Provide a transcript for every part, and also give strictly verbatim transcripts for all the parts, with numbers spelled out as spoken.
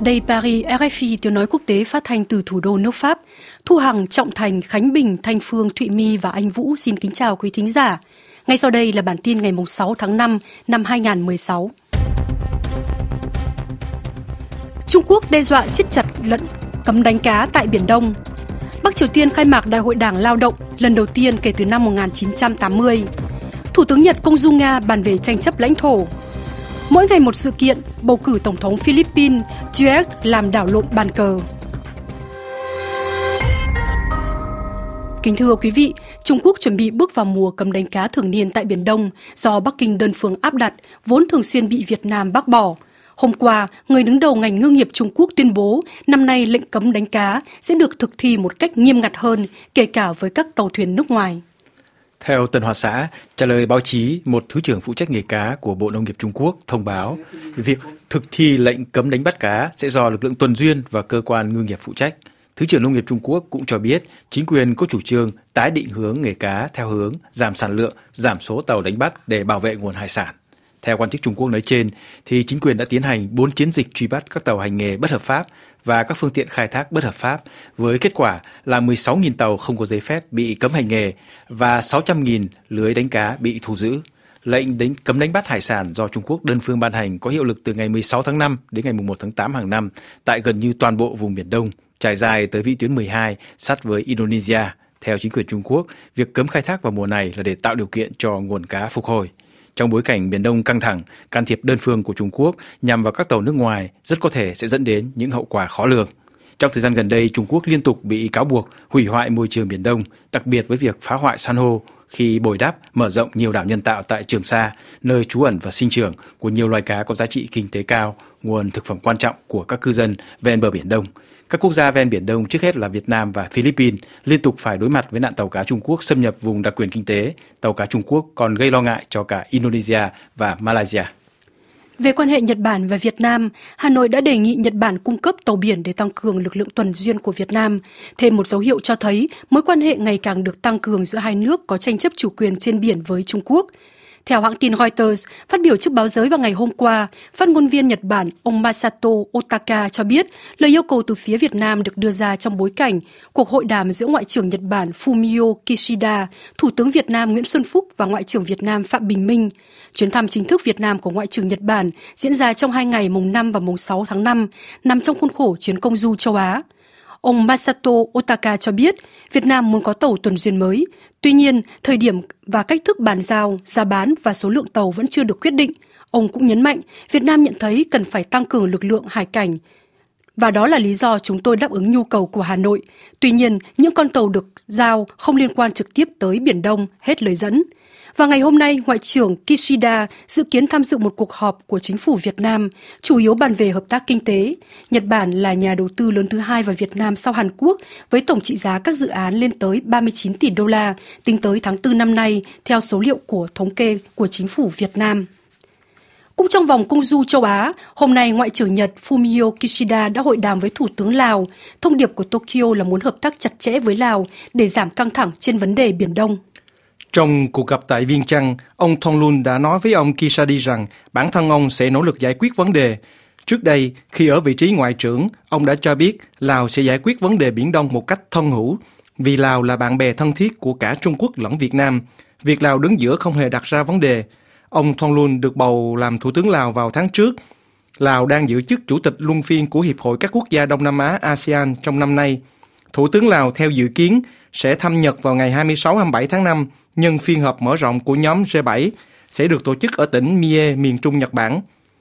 Đây Paris, rờ ép i tiếng nói quốc tế phát thanh từ thủ đô nước Pháp. Thu Hằng, Trọng Thành, Khánh Bình, Thanh Phương, Thụy My và Anh Vũ xin kính chào quý thính giả. Ngay sau đây là bản tin ngày sáu tháng năm năm hai nghìn không trăm mười sáu. Trung Quốc đe dọa siết chặt lệnh cấm đánh cá tại Biển Đông. Bắc Triều Tiên khai mạc Đại hội Đảng Lao động lần đầu tiên kể từ năm một nghìn chín trăm tám mươi. Thủ tướng Nhật Công Du Nga bàn về tranh chấp lãnh thổ. Mỗi ngày một sự kiện, bầu cử Tổng thống Philippines, Duterte làm đảo lộn bàn cờ. Kính thưa quý vị, Trung Quốc chuẩn bị bước vào mùa cấm đánh cá thường niên tại Biển Đông do Bắc Kinh đơn phương áp đặt, vốn thường xuyên bị Việt Nam bác bỏ. Hôm qua, người đứng đầu ngành ngư nghiệp Trung Quốc tuyên bố năm nay lệnh cấm đánh cá sẽ được thực thi một cách nghiêm ngặt hơn, kể cả với các tàu thuyền nước ngoài. Theo Tân Hoa Xã, trả lời báo chí, một thứ trưởng phụ trách nghề cá của Bộ Nông nghiệp Trung Quốc thông báo việc thực thi lệnh cấm đánh bắt cá sẽ do lực lượng tuần duyên và cơ quan ngư nghiệp phụ trách. Thứ trưởng Nông nghiệp Trung Quốc cũng cho biết chính quyền có chủ trương tái định hướng nghề cá theo hướng giảm sản lượng, giảm số tàu đánh bắt để bảo vệ nguồn hải sản. Theo quan chức Trung Quốc nói trên, thì chính quyền đã tiến hành bốn chiến dịch truy bắt các tàu hành nghề bất hợp pháp và các phương tiện khai thác bất hợp pháp, với kết quả là mười sáu nghìn tàu không có giấy phép bị cấm hành nghề và sáu trăm nghìn lưới đánh cá bị thu giữ. Lệnh đánh, cấm đánh bắt hải sản do Trung Quốc đơn phương ban hành có hiệu lực từ ngày mười sáu tháng năm đến ngày mùng một tháng tám hàng năm tại gần như toàn bộ vùng Biển Đông, trải dài tới vĩ tuyến mười hai sát với Indonesia. Theo chính quyền Trung Quốc, việc cấm khai thác vào mùa này là để tạo điều kiện cho nguồn cá phục hồi. Trong bối cảnh Biển Đông căng thẳng, can thiệp đơn phương của Trung Quốc nhằm vào các tàu nước ngoài rất có thể sẽ dẫn đến những hậu quả khó lường. Trong thời gian gần đây, Trung Quốc liên tục bị cáo buộc hủy hoại môi trường Biển Đông, đặc biệt với việc phá hoại san hô khi bồi đắp, mở rộng nhiều đảo nhân tạo tại Trường Sa, nơi trú ẩn và sinh trưởng của nhiều loài cá có giá trị kinh tế cao, nguồn thực phẩm quan trọng của các cư dân ven bờ Biển Đông. Các quốc gia ven Biển Đông, trước hết là Việt Nam và Philippines, liên tục phải đối mặt với nạn tàu cá Trung Quốc xâm nhập vùng đặc quyền kinh tế. Tàu cá Trung Quốc còn gây lo ngại cho cả Indonesia và Malaysia. Về quan hệ Nhật Bản và Việt Nam, Hà Nội đã đề nghị Nhật Bản cung cấp tàu biển để tăng cường lực lượng tuần duyên của Việt Nam. Thêm một dấu hiệu cho thấy mối quan hệ ngày càng được tăng cường giữa hai nước có tranh chấp chủ quyền trên biển với Trung Quốc. Theo hãng tin Reuters, phát biểu trước báo giới vào ngày hôm qua, phát ngôn viên Nhật Bản ông Masato Otaka cho biết lời yêu cầu từ phía Việt Nam được đưa ra trong bối cảnh cuộc hội đàm giữa Ngoại trưởng Nhật Bản Fumio Kishida, Thủ tướng Việt Nam Nguyễn Xuân Phúc và Ngoại trưởng Việt Nam Phạm Bình Minh. Chuyến thăm chính thức Việt Nam của Ngoại trưởng Nhật Bản diễn ra trong hai ngày mùng năm và mùng sáu tháng năm, nằm trong khuôn khổ chuyến công du châu Á. Ông Masato Otaka cho biết Việt Nam muốn có tàu tuần duyên mới. Tuy nhiên, thời điểm và cách thức bàn giao, giá bán và số lượng tàu vẫn chưa được quyết định. Ông cũng nhấn mạnh Việt Nam nhận thấy cần phải tăng cường lực lượng hải cảnh. Và đó là lý do chúng tôi đáp ứng nhu cầu của Hà Nội. Tuy nhiên, những con tàu được giao không liên quan trực tiếp tới Biển Đông, hết lời dẫn. Và ngày hôm nay, Ngoại trưởng Kishida dự kiến tham dự một cuộc họp của chính phủ Việt Nam, chủ yếu bàn về hợp tác kinh tế. Nhật Bản là nhà đầu tư lớn thứ hai vào Việt Nam sau Hàn Quốc, với tổng trị giá các dự án lên tới ba mươi chín tỷ đô la, tính tới tháng tư năm nay, theo số liệu của thống kê của chính phủ Việt Nam. Cũng trong vòng công du châu Á, hôm nay Ngoại trưởng Nhật Fumio Kishida đã hội đàm với Thủ tướng Lào. Thông điệp của Tokyo là muốn hợp tác chặt chẽ với Lào để giảm căng thẳng trên vấn đề Biển Đông. Trong cuộc gặp tại Viêng Chăn, ông Thongloun đã nói với ông Kishida rằng bản thân ông sẽ nỗ lực giải quyết vấn đề. Trước đây, khi ở vị trí ngoại trưởng, ông đã cho biết Lào sẽ giải quyết vấn đề Biển Đông một cách thân hữu, vì Lào là bạn bè thân thiết của cả Trung Quốc lẫn Việt Nam. Việc Lào đứng giữa không hề đặt ra vấn đề. Ông Thongloun được bầu làm Thủ tướng Lào vào tháng trước. Lào đang giữ chức Chủ tịch luân phiên của Hiệp hội các quốc gia Đông Nam Á a sê an trong năm nay. Thủ tướng Lào theo dự kiến sẽ thăm Nhật vào ngày hai mươi sáu đến hai mươi bảy tháng năm, nhân phiên họp mở rộng của nhóm G bảy sẽ được tổ chức ở tỉnh Mie, miền Trung Nhật Bản.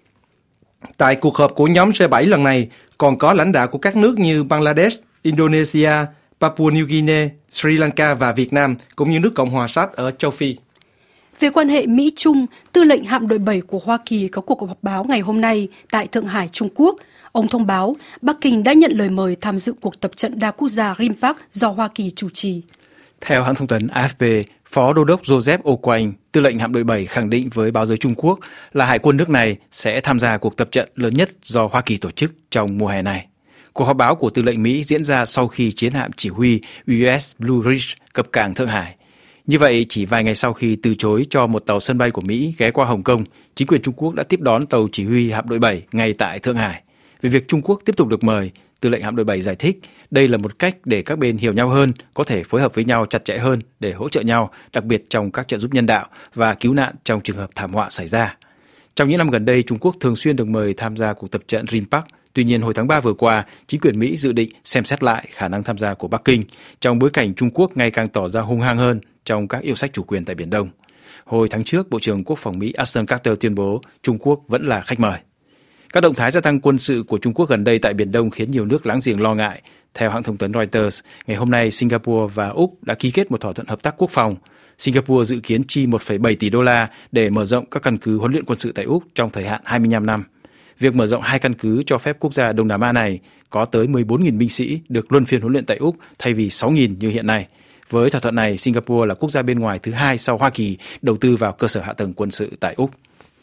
Tại cuộc họp của nhóm G bảy lần này còn có lãnh đạo của các nước như Bangladesh, Indonesia, Papua New Guinea, Sri Lanka và Việt Nam, cũng như nước Cộng hòa Sát ở châu Phi. Về quan hệ Mỹ-Trung, Tư lệnh hạm đội bảy của Hoa Kỳ có cuộc họp báo ngày hôm nay tại Thượng Hải, Trung Quốc. Ông thông báo Bắc Kinh đã nhận lời mời tham dự cuộc tập trận đa quốc gia Rimpak do Hoa Kỳ chủ trì. Theo hãng thông tấn a ép pê, Phó Đô đốc Joseph Aucoin, Tư lệnh hạm đội bảy khẳng định với báo giới Trung Quốc là hải quân nước này sẽ tham gia cuộc tập trận lớn nhất do Hoa Kỳ tổ chức trong mùa hè này. Cuộc họp báo của Tư lệnh Mỹ diễn ra sau khi chiến hạm chỉ huy u ét Blue Ridge cập cảng Thượng Hải. Như vậy, chỉ vài ngày sau khi từ chối cho một tàu sân bay của Mỹ ghé qua Hồng Kông, chính quyền Trung Quốc đã tiếp đón tàu chỉ huy hạm đội bảy ngay tại Thượng Hải. Về việc Trung Quốc tiếp tục được mời, Tư lệnh hạm đội bảy giải thích đây là một cách để các bên hiểu nhau hơn, có thể phối hợp với nhau chặt chẽ hơn để hỗ trợ nhau, đặc biệt trong các trợ giúp nhân đạo và cứu nạn trong trường hợp thảm họa xảy ra. Trong những năm gần đây, Trung Quốc thường xuyên được mời tham gia cuộc tập trận Rinpak. Tuy nhiên, hồi tháng ba vừa qua, chính quyền Mỹ dự định xem xét lại khả năng tham gia của Bắc Kinh trong bối cảnh Trung Quốc ngày càng tỏ ra hung hăng hơn trong các yêu sách chủ quyền tại Biển Đông. Hồi tháng trước, Bộ trưởng Quốc phòng Mỹ Ashton Carter tuyên bố Trung Quốc vẫn là khách mời. Các động thái gia tăng quân sự của Trung Quốc gần đây tại Biển Đông khiến nhiều nước láng giềng lo ngại. Theo hãng thông tấn Reuters, ngày hôm nay Singapore và Úc đã ký kết một thỏa thuận hợp tác quốc phòng. Singapore dự kiến chi một phẩy bảy tỷ đô la để mở rộng các căn cứ huấn luyện quân sự tại Úc trong thời hạn hai mươi lăm năm. Việc mở rộng hai căn cứ cho phép quốc gia Đông Nam Á này có tới mười bốn nghìn binh sĩ được luân phiên huấn luyện tại Úc thay vì sáu nghìn như hiện nay. Với thỏa thuận này, Singapore là quốc gia bên ngoài thứ hai sau Hoa Kỳ đầu tư vào cơ sở hạ tầng quân sự tại Úc.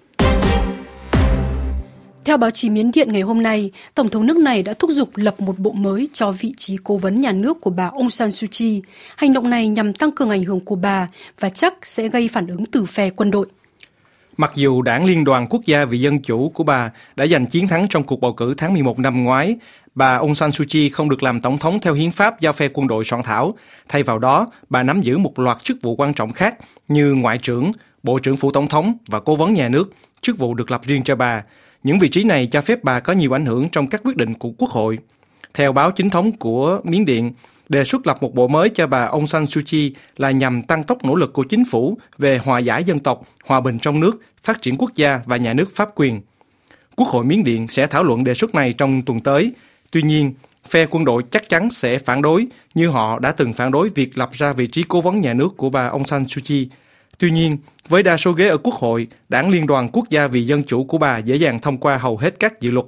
Theo báo chí Miến Điện ngày hôm nay, Tổng thống nước này đã thúc giục lập một bộ mới cho vị trí cố vấn nhà nước của bà Aung San Suu Kyi. Hành động này nhằm tăng cường ảnh hưởng của bà và chắc sẽ gây phản ứng từ phe quân đội. Mặc dù Đảng Liên đoàn Quốc gia vì Dân chủ của bà đã giành chiến thắng trong cuộc bầu cử tháng mười một năm ngoái, bà Aung San Suu Kyi không được làm tổng thống theo hiến pháp do phe quân đội soạn thảo. Thay vào đó, bà nắm giữ một loạt chức vụ quan trọng khác như ngoại trưởng, bộ trưởng phủ tổng thống và cố vấn nhà nước, chức vụ được lập riêng cho bà. Những vị trí này cho phép bà có nhiều ảnh hưởng trong các quyết định của Quốc hội. Theo báo chính thống của Miến Điện, đề xuất lập một bộ mới cho bà Aung San Suu Kyi là nhằm tăng tốc nỗ lực của chính phủ về hòa giải dân tộc, hòa bình trong nước, phát triển quốc gia và nhà nước pháp quyền. Quốc hội Miến Điện sẽ thảo luận đề xuất này trong tuần tới. Tuy nhiên, phe quân đội chắc chắn sẽ phản đối như họ đã từng phản đối việc lập ra vị trí cố vấn nhà nước của bà Aung San Suu Kyi. Tuy nhiên, với đa số ghế ở Quốc hội, Đảng Liên đoàn Quốc gia vì Dân chủ của bà dễ dàng thông qua hầu hết các dự luật.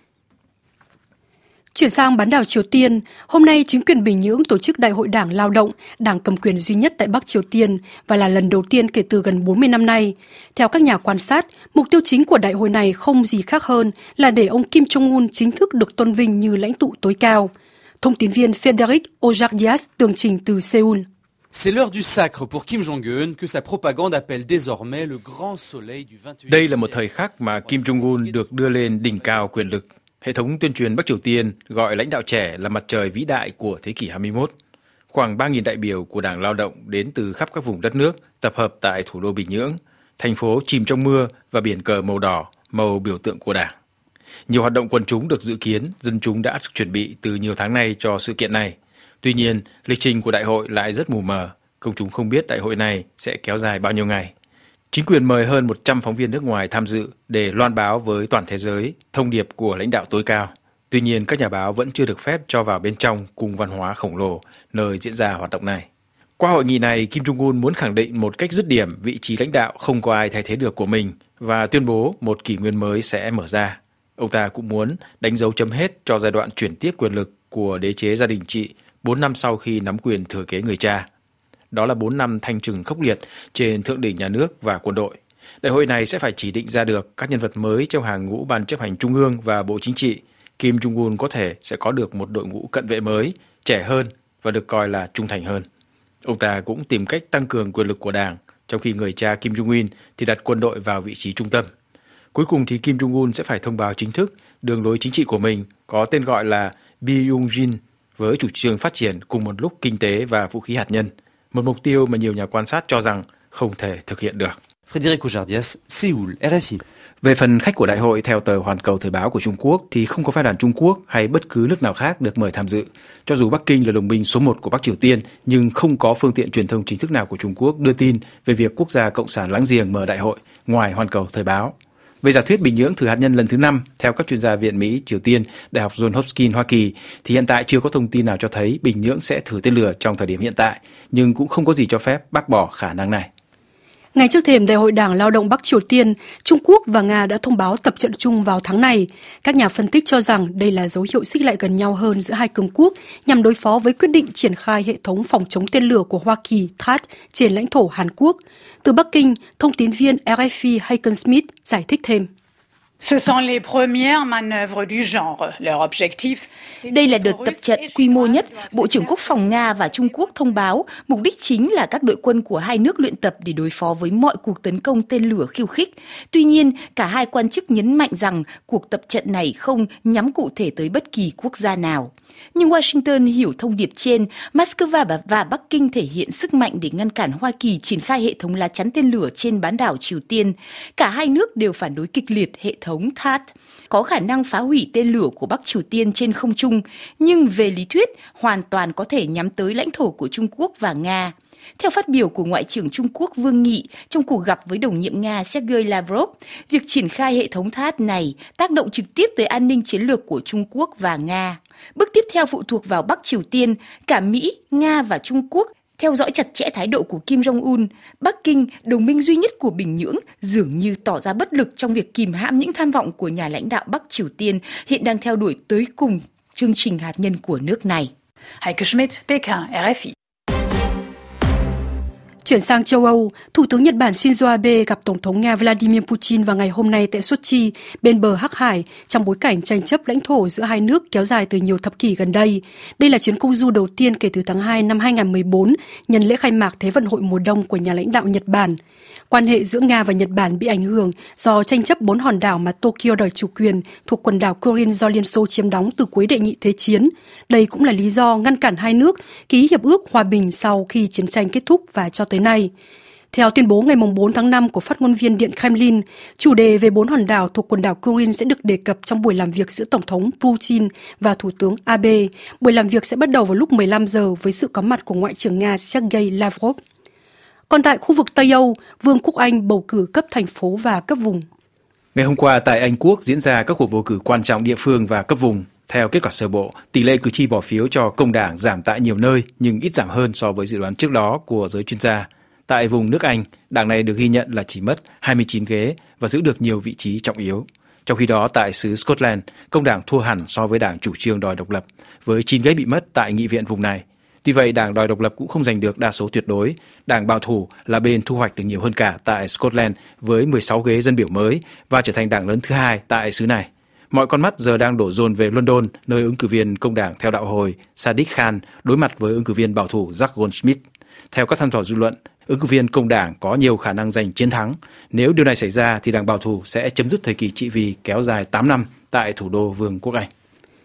Chuyển sang bán đảo Triều Tiên, hôm nay chính quyền Bình Nhưỡng tổ chức Đại hội Đảng Lao động, đảng cầm quyền duy nhất tại Bắc Triều Tiên và là lần đầu tiên kể từ gần bốn mươi năm nay. Theo các nhà quan sát, mục tiêu chính của đại hội này không gì khác hơn là để ông Kim Jong-un chính thức được tôn vinh như lãnh tụ tối cao. Thông tín viên Frédéric Ojardias tường trình từ Seoul. C'est l'heure du sacre pour Kim Jong-un que sa propagande appelle désormais le grand soleil du vingt et unième. Đây là một thời khắc mà Kim Jong-un được đưa lên đỉnh cao quyền lực. Hệ thống tuyên truyền Bắc Triều Tiên gọi lãnh đạo trẻ là mặt trời vĩ đại của thế kỷ hai mươi mốt. Khoảng ba nghìn đại biểu của Đảng Lao động đến từ khắp các vùng đất nước tập hợp tại thủ đô Bình Nhưỡng, thành phố chìm trong mưa và biển cờ màu đỏ, màu biểu tượng của Đảng. Nhiều hoạt động quần chúng được dự kiến, dân chúng đã chuẩn bị từ nhiều tháng nay cho sự kiện này. Tuy nhiên, lịch trình của đại hội lại rất mù mờ, công chúng không biết đại hội này sẽ kéo dài bao nhiêu ngày. Chính quyền mời hơn một trăm phóng viên nước ngoài tham dự để loan báo với toàn thế giới thông điệp của lãnh đạo tối cao. Tuy nhiên, các nhà báo vẫn chưa được phép cho vào bên trong cung văn hóa khổng lồ nơi diễn ra hoạt động này. Qua hội nghị này, Kim Jong-un muốn khẳng định một cách dứt điểm vị trí lãnh đạo không có ai thay thế được của mình và tuyên bố một kỷ nguyên mới sẽ mở ra. Ông ta cũng muốn đánh dấu chấm hết cho giai đoạn chuyển tiếp quyền lực của đế chế gia đình trị bốn năm sau khi nắm quyền thừa kế người cha. Đó là bốn năm thanh trừng khốc liệt trên thượng đỉnh nhà nước và quân đội. Đại hội này sẽ phải chỉ định ra được các nhân vật mới trong hàng ngũ Ban chấp hành Trung ương và Bộ Chính trị. Kim Jong-un có thể sẽ có được một đội ngũ cận vệ mới, trẻ hơn và được coi là trung thành hơn. Ông ta cũng tìm cách tăng cường quyền lực của đảng, trong khi người cha Kim Jong-un thì đặt quân đội vào vị trí trung tâm. Cuối cùng thì Kim Jong-un sẽ phải thông báo chính thức đường lối chính trị của mình có tên gọi là Byung-jin với chủ trương phát triển cùng một lúc kinh tế và vũ khí hạt nhân. Một mục tiêu mà nhiều nhà quan sát cho rằng không thể thực hiện được. Frédéric Ojardias, Seoul, R F I. Về phần khách của đại hội, theo tờ Hoàn Cầu Thời báo của Trung Quốc thì không có phái đoàn Trung Quốc hay bất cứ nước nào khác được mời tham dự. Cho dù Bắc Kinh là đồng minh số một của Bắc Triều Tiên, nhưng không có phương tiện truyền thông chính thức nào của Trung Quốc đưa tin về việc quốc gia cộng sản láng giềng mở đại hội ngoài Hoàn Cầu Thời báo. Về giả thuyết Bình Nhưỡng thử hạt nhân lần thứ năm, theo các chuyên gia Viện Mỹ Triều Tiên, Đại học Johns Hopkins Hoa Kỳ, thì hiện tại chưa có thông tin nào cho thấy Bình Nhưỡng sẽ thử tên lửa trong thời điểm hiện tại, nhưng cũng không có gì cho phép bác bỏ khả năng này. Ngay trước thềm Đại hội Đảng Lao động Bắc Triều Tiên, Trung Quốc và Nga đã thông báo tập trận chung vào tháng này. Các nhà phân tích cho rằng đây là dấu hiệu xích lại gần nhau hơn giữa hai cường quốc nhằm đối phó với quyết định triển khai hệ thống phòng chống tên lửa của Hoa Kỳ T H A A D trên lãnh thổ Hàn Quốc. Từ Bắc Kinh, thông tín viên R F I Haken Smith giải thích thêm. Đây là đợt tập trận quy mô nhất. Bộ trưởng Quốc phòng Nga và Trung Quốc thông báo mục đích chính là các đội quân của hai nước luyện tập để đối phó với mọi cuộc tấn công tên lửa khiêu khích. Tuy nhiên, cả hai quan chức nhấn mạnh rằng cuộc tập trận này không nhắm cụ thể tới bất kỳ quốc gia nào. Nhưng Washington hiểu thông điệp trên, Moscow và Bắc Kinh thể hiện sức mạnh để ngăn cản Hoa Kỳ triển khai hệ thống lá chắn tên lửa trên bán đảo Triều Tiên. Cả hai nước đều phản đối kịch liệt hệ thống tê a tê, có khả năng phá hủy tên lửa của Bắc Triều Tiên trên không trung, nhưng về lý thuyết hoàn toàn có thể nhắm tới lãnh thổ của Trung Quốc và Nga. Theo phát biểu của Ngoại trưởng Trung Quốc Vương Nghị trong cuộc gặp với đồng nhiệm Nga Sergei Lavrov, việc triển khai hệ thống tê a tê này tác động trực tiếp tới an ninh chiến lược của Trung Quốc và Nga. Bước tiếp theo phụ thuộc vào Bắc Triều Tiên, cả Mỹ, Nga và Trung Quốc theo dõi chặt chẽ thái độ của Kim Jong-un. Bắc Kinh, đồng minh duy nhất của Bình Nhưỡng, dường như tỏ ra bất lực trong việc kìm hãm những tham vọng của nhà lãnh đạo Bắc Triều Tiên hiện đang theo đuổi tới cùng chương trình hạt nhân của nước này. Heike Schmidt, Pékin, rờ ép i. Chuyển sang châu Âu, Thủ tướng Nhật Bản Shinzo Abe gặp Tổng thống Nga Vladimir Putin vào ngày hôm nay tại Sochi, bên bờ Hắc Hải, trong bối cảnh tranh chấp lãnh thổ giữa hai nước kéo dài từ nhiều thập kỷ gần đây. Đây là chuyến công du đầu tiên kể từ tháng hai năm hai không một bốn, nhân lễ khai mạc Thế vận hội mùa đông của nhà lãnh đạo Nhật Bản. Quan hệ giữa Nga và Nhật Bản bị ảnh hưởng do tranh chấp bốn hòn đảo mà Tokyo đòi chủ quyền thuộc quần đảo Kuril do Liên Xô chiếm đóng từ cuối Đệ nhị Thế chiến. Đây cũng là lý do ngăn cản hai nước ký hiệp ước hòa bình sau khi chiến tranh kết thúc và cho tới nay. Theo tuyên bố ngày bốn tháng năm của phát ngôn viên Điện Kremlin, chủ đề về bốn hòn đảo thuộc quần đảo Kuril sẽ được đề cập trong buổi làm việc giữa Tổng thống Putin và Thủ tướng Abe. Buổi làm việc sẽ bắt đầu vào lúc mười lăm giờ với sự có mặt của Ngoại trưởng Nga Sergei Lavrov. Còn tại khu vực Tây Âu, Vương quốc Anh bầu cử cấp thành phố và cấp vùng. Ngày hôm qua tại Anh Quốc diễn ra các cuộc bầu cử quan trọng địa phương và cấp vùng. Theo kết quả sơ bộ, tỷ lệ cử tri bỏ phiếu cho Công đảng giảm tại nhiều nơi nhưng ít giảm hơn so với dự đoán trước đó của giới chuyên gia. Tại vùng nước Anh, đảng này được ghi nhận là chỉ mất hai mươi chín ghế và giữ được nhiều vị trí trọng yếu. Trong khi đó, tại xứ Scotland, Công đảng thua hẳn so với đảng chủ trương đòi độc lập, với chín ghế bị mất tại nghị viện vùng này. Tuy vậy, đảng đòi độc lập cũng không giành được đa số tuyệt đối. Đảng bảo thủ là bên thu hoạch được nhiều hơn cả tại Scotland với mười sáu ghế dân biểu mới và trở thành đảng lớn thứ hai tại xứ này. Mọi con mắt giờ đang đổ dồn về London, nơi ứng cử viên Công đảng theo đạo hồi Sadiq Khan đối mặt với ứng cử viên bảo thủ Jack Goldsmith. Theo các thăm dò dư luận, ứng cử viên Công đảng có nhiều khả năng giành chiến thắng. Nếu điều này xảy ra thì đảng bảo thủ sẽ chấm dứt thời kỳ trị vì kéo dài tám năm tại thủ đô Vương quốc Anh.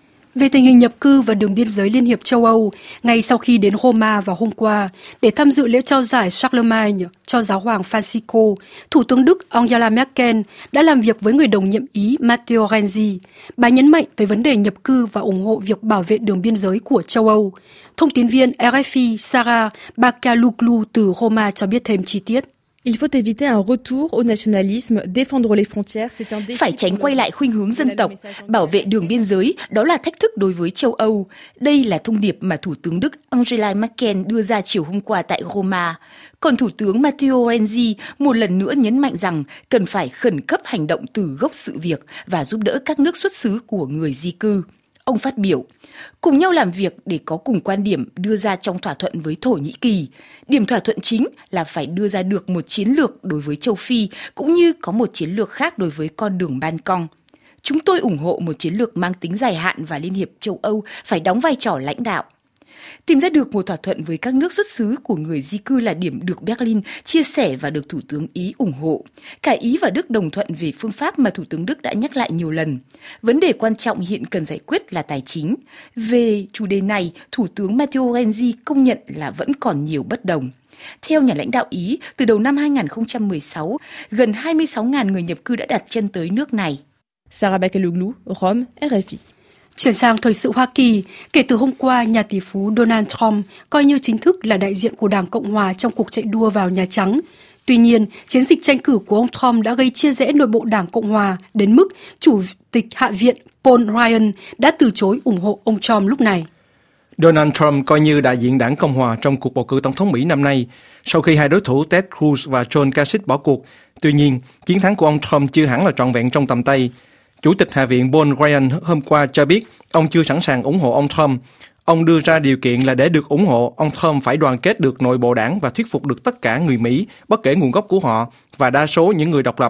Về tình hình nhập cư và đường biên giới Liên hiệp châu Âu, ngay sau khi đến Roma vào hôm qua để tham dự lễ trao giải Charlemagne cho giáo hoàng Francisco, Thủ tướng Đức Angela Merkel đã làm việc với người đồng nhiệm Ý Matteo Renzi. Bà nhấn mạnh tới vấn đề nhập cư và ủng hộ việc bảo vệ đường biên giới của châu Âu. Thông tín viên rờ ép i Sarah Bakaloglou từ Roma cho biết thêm chi tiết. Il faut éviter un retour au nationalisme, défendre les frontières, c'est un défi. Phải tránh quay lại khuynh hướng dân tộc, bảo vệ đường biên giới, đó là thách thức đối với châu Âu. Đây là thông điệp mà Thủ tướng Đức Angela Merkel đưa ra chiều hôm qua tại Roma. Còn Thủ tướng Matteo Renzi một lần nữa nhấn mạnh rằng cần phải khẩn cấp hành động từ gốc sự việc và giúp đỡ các nước xuất xứ của người di cư. Ông phát biểu, cùng nhau làm việc để có cùng quan điểm đưa ra trong thỏa thuận với Thổ Nhĩ Kỳ. Điểm thỏa thuận chính là phải đưa ra được một chiến lược đối với châu Phi, cũng như có một chiến lược khác đối với con đường Ban Cong. Chúng tôi ủng hộ một chiến lược mang tính dài hạn và Liên hiệp châu Âu phải đóng vai trò lãnh đạo. Tìm ra được một thỏa thuận với các nước xuất xứ của người di cư là điểm được Berlin chia sẻ và được Thủ tướng Ý ủng hộ. Cả Ý và Đức đồng thuận về phương pháp mà Thủ tướng Đức đã nhắc lại nhiều lần. Vấn đề quan trọng hiện cần giải quyết là tài chính. Về chủ đề này, Thủ tướng Matteo Renzi công nhận là vẫn còn nhiều bất đồng. Theo nhà lãnh đạo Ý, từ đầu năm hai không một sáu, gần hai mươi sáu nghìn người nhập cư đã đặt chân tới nước này. Sarah Bakaloglou, Rome, rờ ép i. Chuyển sang thời sự Hoa Kỳ, kể từ hôm qua, nhà tỷ phú Donald Trump coi như chính thức là đại diện của Đảng Cộng Hòa trong cuộc chạy đua vào Nhà Trắng. Tuy nhiên, chiến dịch tranh cử của ông Trump đã gây chia rẽ nội bộ Đảng Cộng Hòa đến mức Chủ tịch Hạ viện Paul Ryan đã từ chối ủng hộ ông Trump lúc này. Donald Trump coi như đại diện Đảng Cộng Hòa trong cuộc bầu cử tổng thống Mỹ năm nay, sau khi hai đối thủ Ted Cruz và John Kasich bỏ cuộc. Tuy nhiên, chiến thắng của ông Trump chưa hẳn là trọn vẹn trong tầm tay. Chủ tịch Hạ viện Paul Ryan hôm qua cho biết ông chưa sẵn sàng ủng hộ ông Trump. Ông đưa ra điều kiện là để được ủng hộ, ông Trump phải đoàn kết được nội bộ đảng và thuyết phục được tất cả người Mỹ, bất kể nguồn gốc của họ, và đa số những người độc lập.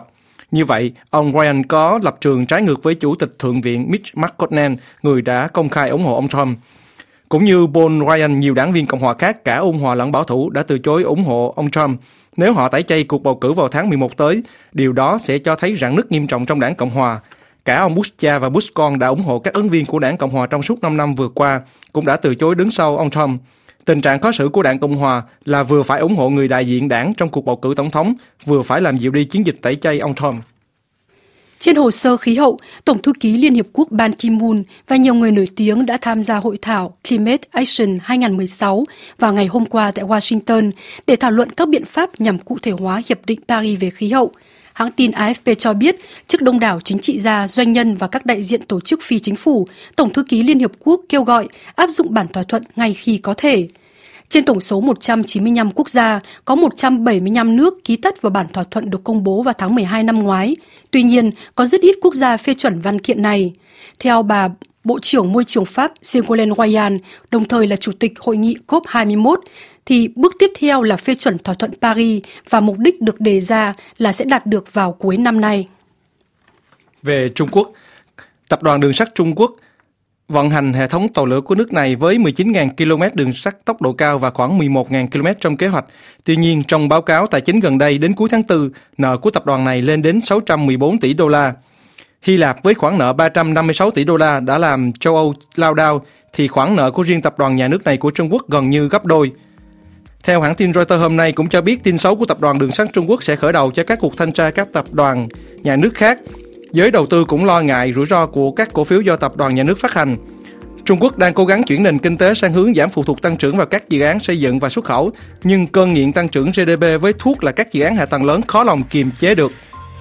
Như vậy, ông Ryan có lập trường trái ngược với Chủ tịch Thượng viện Mitch McConnell, người đã công khai ủng hộ ông Trump. Cũng như Paul Ryan, nhiều đảng viên Cộng hòa khác, cả ôn hòa lẫn bảo thủ, đã từ chối ủng hộ ông Trump. Nếu họ tẩy chay cuộc bầu cử vào tháng mười một tới, điều đó sẽ cho thấy rạn nứt nghiêm trọng trong đảng Cộng hòa. Cả ông Bush cha và Bush con đã ủng hộ các ứng viên của đảng Cộng hòa trong suốt năm năm vừa qua, cũng đã từ chối đứng sau ông Trump. Tình trạng khó xử của đảng Cộng hòa là vừa phải ủng hộ người đại diện đảng trong cuộc bầu cử tổng thống, vừa phải làm dịu đi chiến dịch tẩy chay ông Trump. Trên hồ sơ khí hậu, Tổng thư ký Liên Hiệp Quốc Ban Ki-moon và nhiều người nổi tiếng đã tham gia hội thảo Climate Action hai không một sáu vào ngày hôm qua tại Washington để thảo luận các biện pháp nhằm cụ thể hóa Hiệp định Paris về khí hậu. Hãng tin A F P cho biết, trước đông đảo chính trị gia, doanh nhân và các đại diện tổ chức phi chính phủ, Tổng thư ký Liên Hiệp Quốc kêu gọi áp dụng bản thỏa thuận ngay khi có thể. Trên tổng số một trăm chín mươi lăm quốc gia, có một trăm bảy mươi lăm nước ký tất vào bản thỏa thuận được công bố vào tháng mười hai năm ngoái. Tuy nhiên, có rất ít quốc gia phê chuẩn văn kiện này. Theo bà Bộ trưởng Môi trường Pháp Ségolène Royal, đồng thời là Chủ tịch Hội nghị C O P hai mươi mốt, thì bước tiếp theo là phê chuẩn thỏa thuận Paris và mục đích được đề ra là sẽ đạt được vào cuối năm nay. Về Trung Quốc, Tập đoàn Đường sắt Trung Quốc vận hành hệ thống tàu lửa của nước này với mười chín nghìn ki lô mét đường sắt tốc độ cao và khoảng mười một nghìn ki lô mét trong kế hoạch. Tuy nhiên, trong báo cáo tài chính gần đây đến cuối tháng tư, nợ của tập đoàn này lên đến sáu trăm mười bốn tỷ đô la. Hy Lạp với khoản nợ ba trăm năm mươi sáu tỷ đô la đã làm châu Âu lao đao, thì khoản nợ của riêng tập đoàn nhà nước này của Trung Quốc gần như gấp đôi. Theo hãng tin Reuters hôm nay cũng cho biết tin xấu của Tập đoàn Đường sắt Trung Quốc sẽ khởi đầu cho các cuộc thanh tra các tập đoàn nhà nước khác. Giới đầu tư cũng lo ngại rủi ro của các cổ phiếu do tập đoàn nhà nước phát hành. Trung Quốc đang cố gắng chuyển nền kinh tế sang hướng giảm phụ thuộc tăng trưởng vào các dự án xây dựng và xuất khẩu, nhưng cơn nghiện tăng trưởng G D P với thuốc là các dự án hạ tầng lớn khó lòng kiềm chế được.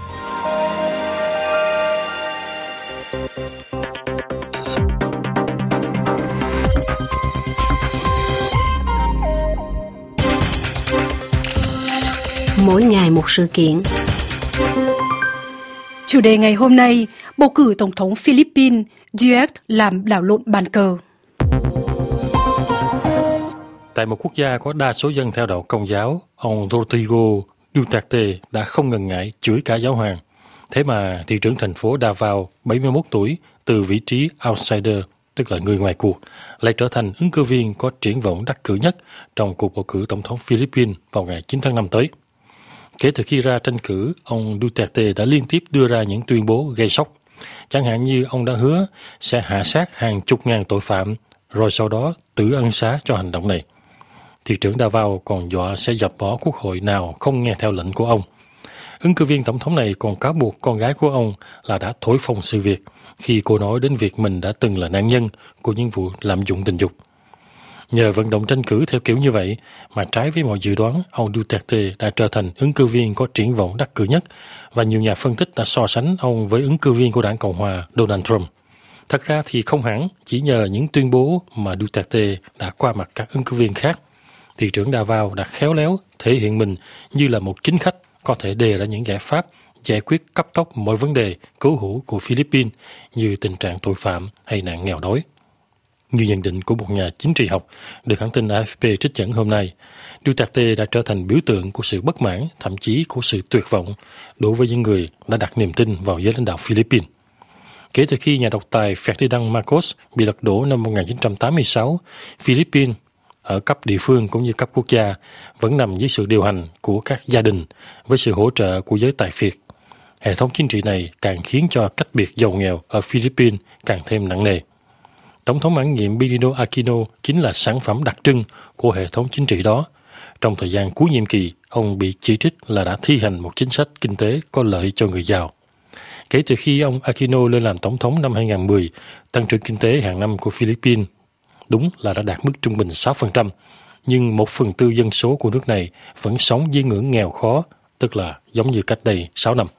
Mỗi ngày một sự kiện. Chủ đề ngày hôm nay, bầu cử Tổng thống Philippines, Duterte làm đảo lộn bàn cờ. Tại một quốc gia có đa số dân theo đạo Công giáo, ông Rodrigo Duterte đã không ngần ngại chửi cả giáo hoàng. Thế mà thị trưởng thành phố Davao, bảy mươi mốt tuổi, từ vị trí outsider, tức là người ngoài cuộc, lại trở thành ứng cử viên có triển vọng đắc cử nhất trong cuộc bầu cử Tổng thống Philippines vào ngày chín tháng năm tới. Kể từ khi ra tranh cử, ông Duterte đã liên tiếp đưa ra những tuyên bố gây sốc. Chẳng hạn như ông đã hứa sẽ hạ sát hàng chục ngàn tội phạm, rồi sau đó tự ân xá cho hành động này. Thị trưởng Davao còn dọa sẽ dập bỏ quốc hội nào không nghe theo lệnh của ông. Ứng cử viên tổng thống này còn cáo buộc con gái của ông là đã thổi phồng sự việc khi cô nói đến việc mình đã từng là nạn nhân của những vụ lạm dụng tình dục. Nhờ vận động tranh cử theo kiểu như vậy mà trái với mọi dự đoán, ông Duterte đã trở thành ứng cử viên có triển vọng đắc cử nhất và nhiều nhà phân tích đã so sánh ông với ứng cử viên của đảng Cộng hòa Donald Trump. Thật ra thì không hẳn, chỉ nhờ những tuyên bố mà Duterte đã qua mặt các ứng cử viên khác. Thị trưởng Davao đã khéo léo thể hiện mình như là một chính khách có thể đề ra những giải pháp giải quyết cấp tốc mọi vấn đề cứu hữu của Philippines như tình trạng tội phạm hay nạn nghèo đói. Như nhận định của một nhà chính trị học được hãng tin A F P trích dẫn hôm nay, Duterte đã trở thành biểu tượng của sự bất mãn, thậm chí của sự tuyệt vọng đối với những người đã đặt niềm tin vào giới lãnh đạo Philippines. Kể từ khi nhà độc tài Ferdinand Marcos bị lật đổ năm một nghìn chín trăm tám mươi sáu, Philippines ở cấp địa phương cũng như cấp quốc gia vẫn nằm dưới sự điều hành của các gia đình với sự hỗ trợ của giới tài phiệt. Hệ thống chính trị này càng khiến cho cách biệt giàu nghèo ở Philippines càng thêm nặng nề. Tổng thống mãn nhiệm Benigno Aquino chính là sản phẩm đặc trưng của hệ thống chính trị đó. Trong thời gian cuối nhiệm kỳ, ông bị chỉ trích là đã thi hành một chính sách kinh tế có lợi cho người giàu. Kể từ khi ông Aquino lên làm tổng thống năm hai không một không, tăng trưởng kinh tế hàng năm của Philippines đúng là đã đạt mức trung bình sáu phần trăm, nhưng một phần tư dân số của nước này vẫn sống dưới ngưỡng nghèo khó, tức là giống như cách đây sáu năm.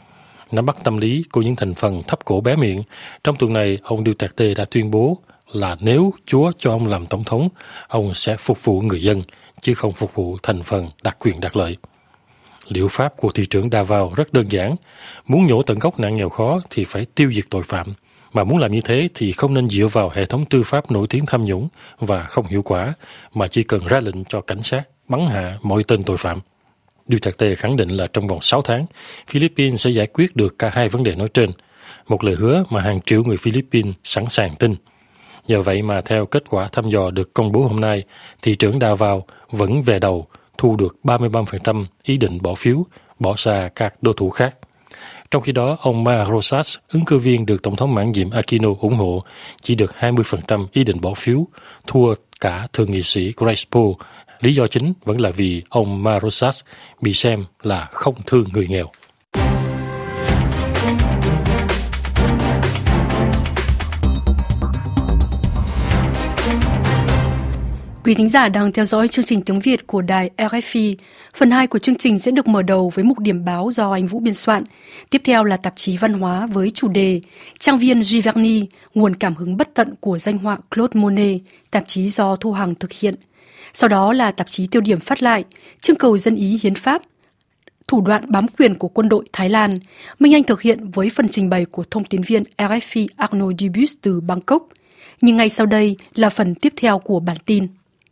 Nắm bắt tâm lý của những thành phần thấp cổ bé miệng, trong tuần này ông Duterte đã tuyên bố là nếu Chúa cho ông làm tổng thống, ông sẽ phục vụ người dân, chứ không phục vụ thành phần đặc quyền đặc lợi. Liệu pháp của thị trưởng Davao rất đơn giản. Muốn nhổ tận gốc nạn nghèo khó thì phải tiêu diệt tội phạm. Mà muốn làm như thế thì không nên dựa vào hệ thống tư pháp nổi tiếng tham nhũng và không hiệu quả, mà chỉ cần ra lệnh cho cảnh sát bắn hạ mọi tên tội phạm. Duterte khẳng định là trong vòng sáu tháng, Philippines sẽ giải quyết được cả hai vấn đề nói trên, một lời hứa mà hàng triệu người Philippines sẵn sàng tin. Nhờ vậy mà theo kết quả thăm dò được công bố hôm nay, thị trưởng Davao vẫn về đầu, thu được ba mươi lăm phần trăm ý định bỏ phiếu, bỏ xa các đối thủ khác. Trong khi đó, ông Mar Rosas, ứng cử viên được Tổng thống mãn nhiệm Aquino ủng hộ, chỉ được hai mươi phần trăm ý định bỏ phiếu, thua cả thượng nghị sĩ Crespo. Lý do chính vẫn là vì ông Mar Rosas bị xem là không thương người nghèo. Quý thính giả đang theo dõi chương trình tiếng Việt của đài rờ ép i. Phần hai của chương trình sẽ được mở đầu với mục điểm báo do anh Vũ biên soạn. Tiếp theo là tạp chí văn hóa với chủ đề Trang viên Giverny, nguồn cảm hứng bất tận của danh họa Claude Monet, tạp chí do Thu Hằng thực hiện. Sau đó là tạp chí tiêu điểm phát lại, trưng cầu dân ý hiến pháp, thủ đoạn bám quyền của quân đội Thái Lan. Minh Anh thực hiện với phần trình bày của thông tín viên rờ ép i Arnaud Dubus từ Bangkok. Nhưng ngay sau đây là phần tiếp theo của bản tin.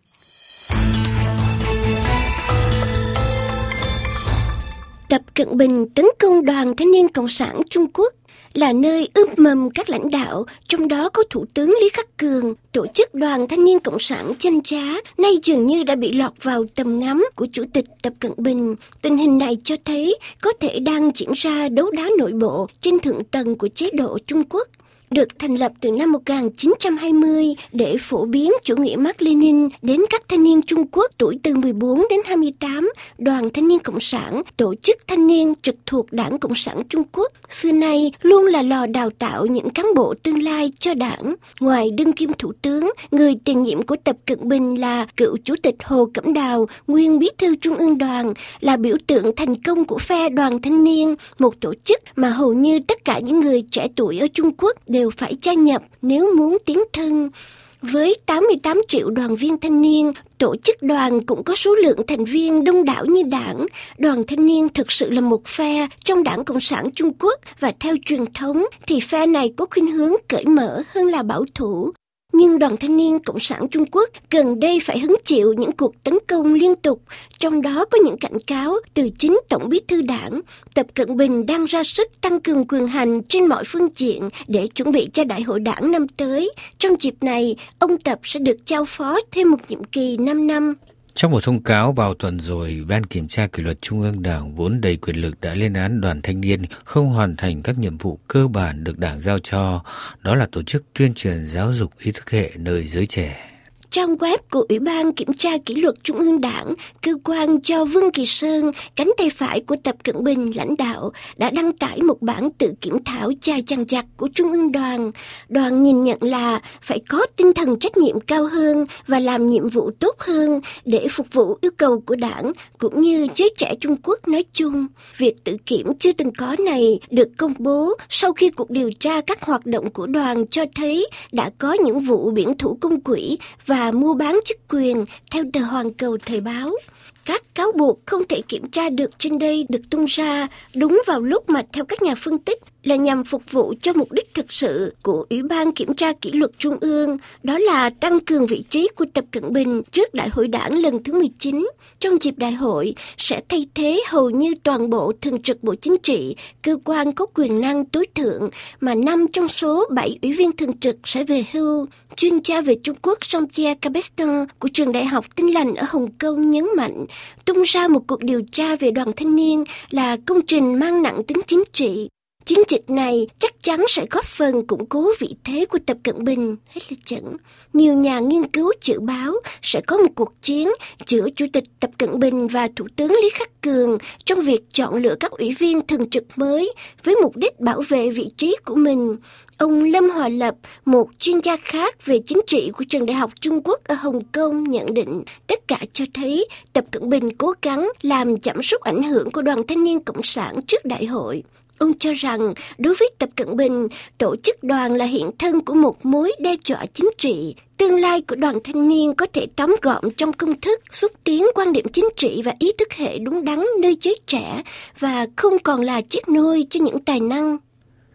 Tập Cận Bình tấn công Đoàn Thanh niên Cộng sản Trung Quốc là nơi ươm mầm các lãnh đạo, trong đó có Thủ tướng Lý Khắc Cường. Tổ chức Đoàn Thanh niên Cộng sản chanh chá nay dường như đã bị lọt vào tầm ngắm của Chủ tịch Tập Cận Bình. Tình hình này cho thấy có thể đang diễn ra đấu đá nội bộ trên thượng tầng của chế độ Trung Quốc. Được thành lập từ năm một nghìn chín trăm hai mươi để phổ biến chủ nghĩa Mác Lênin đến các thanh niên Trung Quốc tuổi từ mười bốn đến hai mươi tám, Đoàn Thanh niên Cộng sản, tổ chức thanh niên trực thuộc Đảng Cộng sản Trung Quốc, xưa nay luôn là lò đào tạo những cán bộ tương lai cho đảng. Ngoài đương kim thủ tướng, người tiền nhiệm của Tập Cận Bình là cựu Chủ tịch Hồ Cẩm Đào, nguyên bí thư Trung ương Đoàn, là biểu tượng thành công của phe Đoàn Thanh niên, một tổ chức mà hầu như tất cả những người trẻ tuổi ở Trung Quốc đều phải gia nhập nếu muốn tiến thân. Với tám mươi tám triệu đoàn viên thanh niên, tổ chức đoàn cũng có số lượng thành viên đông đảo như đảng. Đoàn thanh niên thực sự là một phe trong Đảng Cộng sản Trung Quốc, và theo truyền thống thì phe này có khuynh hướng cởi mở hơn là bảo thủ. Nhưng Đoàn Thanh niên Cộng sản Trung Quốc gần đây phải hứng chịu những cuộc tấn công liên tục, trong đó có những cảnh cáo từ chính Tổng bí thư Đảng. Tập Cận Bình đang ra sức tăng cường quyền hành trên mọi phương diện để chuẩn bị cho Đại hội Đảng năm tới. Trong dịp này, ông Tập sẽ được trao phó thêm một nhiệm kỳ năm năm. Trong một thông cáo vào tuần rồi, Ban Kiểm tra Kỷ luật Trung ương Đảng vốn đầy quyền lực đã lên án Đoàn Thanh niên không hoàn thành các nhiệm vụ cơ bản được Đảng giao cho, đó là tổ chức tuyên truyền giáo dục ý thức hệ nơi giới trẻ. Trang web của Ủy ban Kiểm tra Kỷ luật Trung ương Đảng, cơ quan do Vương Kỳ Sơn, cánh tay phải của Tập Cận Bình lãnh đạo, đã đăng tải một bản tự kiểm thảo dài dằng dặc của Trung ương Đoàn. Đoàn nhìn nhận là phải có tinh thần trách nhiệm cao hơn và làm nhiệm vụ tốt hơn để phục vụ yêu cầu của Đảng cũng như giới trẻ Trung Quốc nói chung. Việc tự kiểm chưa từng có này được công bố sau khi cuộc điều tra các hoạt động của đoàn cho thấy đã có những vụ biển thủ công quỹ và mua bán chức quyền, theo tờ Hoàn Cầu Thời báo. Các cáo buộc không thể kiểm tra được trên đây được tung ra đúng vào lúc mà theo các nhà phân tích là nhằm phục vụ cho mục đích thực sự của Ủy ban Kiểm tra Kỷ luật Trung ương, đó là tăng cường vị trí của Tập Cận Bình trước Đại hội Đảng lần thứ mười chín. Trong dịp đại hội sẽ thay thế hầu như toàn bộ thường trực Bộ Chính trị, cơ quan có quyền năng tối thượng, mà năm trong số bảy ủy viên thường trực sẽ về hưu. Chuyên gia về Trung Quốc Jean-Pierre Cabestan của trường Đại học Tin lành ở Hồng Kông nhấn mạnh, tung ra một cuộc điều tra về Đoàn Thanh niên là công trình mang nặng tính chính trị. Chiến dịch này chắc chắn sẽ góp phần củng cố vị thế của Tập Cận Bình. Hết lời dẫn. Nhiều nhà nghiên cứu dự báo sẽ có một cuộc chiến giữa Chủ tịch Tập Cận Bình và Thủ tướng Lý Khắc Cường trong việc chọn lựa các ủy viên thường trực mới với mục đích bảo vệ vị trí của mình. Ông Lâm Hòa Lập, một chuyên gia khác về chính trị của trường Đại học Trung Quốc ở Hồng Kông, nhận định tất cả cho thấy Tập Cận Bình cố gắng làm giảm sút ảnh hưởng của Đoàn Thanh niên Cộng sản trước đại hội. Ông cho rằng đối với Tập Cận Bình, tổ chức đoàn là hiện thân của một mối đe dọa chính trị. Tương lai của Đoàn Thanh niên có thể tóm gọn trong công thức xúc tiến quan điểm chính trị và ý thức hệ đúng đắn nơi giới trẻ và không còn là chiếc nôi cho những tài năng.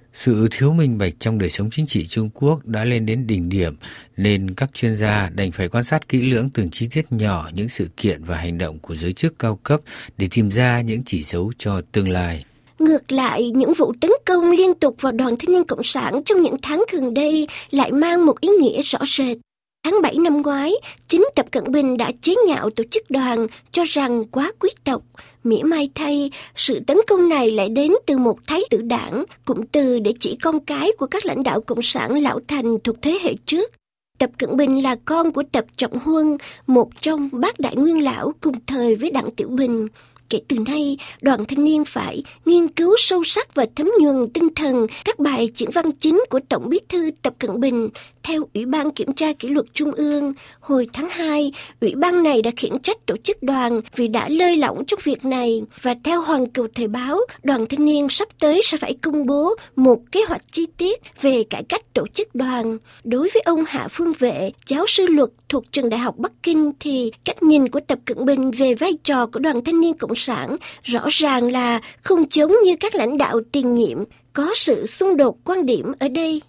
Sự thiếu minh bạch trong đời sống chính trị Trung Quốc đã lên đến đỉnh điểm, nên các chuyên gia đành phải quan sát kỹ lưỡng từng chi tiết nhỏ những sự kiện và hành động của giới chức cao cấp để tìm ra những chỉ dấu cho tương lai. Ngược lại, những vụ tấn công liên tục vào Đoàn Thanh niên Cộng sản trong những tháng gần đây lại mang một ý nghĩa rõ rệt. Tháng bảy năm ngoái, chính Tập Cận Bình đã chế nhạo tổ chức đoàn cho rằng quá quý tộc. Mỉa mai thay, sự tấn công này lại đến từ một thái tử đảng, cụm từ để chỉ con cái của các lãnh đạo Cộng sản lão thành thuộc thế hệ trước. Tập Cận Bình là con của Tập Trọng Huân, một trong bát đại nguyên lão cùng thời với Đặng Tiểu Bình. Kể từ nay, Đoàn Thanh niên phải nghiên cứu sâu sắc và thấm nhuần tinh thần các bài diễn văn chính của Tổng Bí thư Tập Cận Bình. Theo Ủy ban Kiểm tra Kỷ luật Trung ương, hồi tháng hai, Ủy ban này đã khiển trách tổ chức đoàn vì đã lơi lỏng trong việc này. Và theo Hoàn Cầu Thời báo, Đoàn Thanh niên sắp tới sẽ phải công bố một kế hoạch chi tiết về cải cách tổ chức đoàn. Đối với ông Hạ Phương Vệ, giáo sư luật thuộc Trường Đại học Bắc Kinh, thì cách nhìn của Tập Cận Bình về vai trò của Đoàn Thanh niên Cộng sản rõ ràng là không giống như các lãnh đạo tiền nhiệm, có sự xung đột quan điểm ở đây.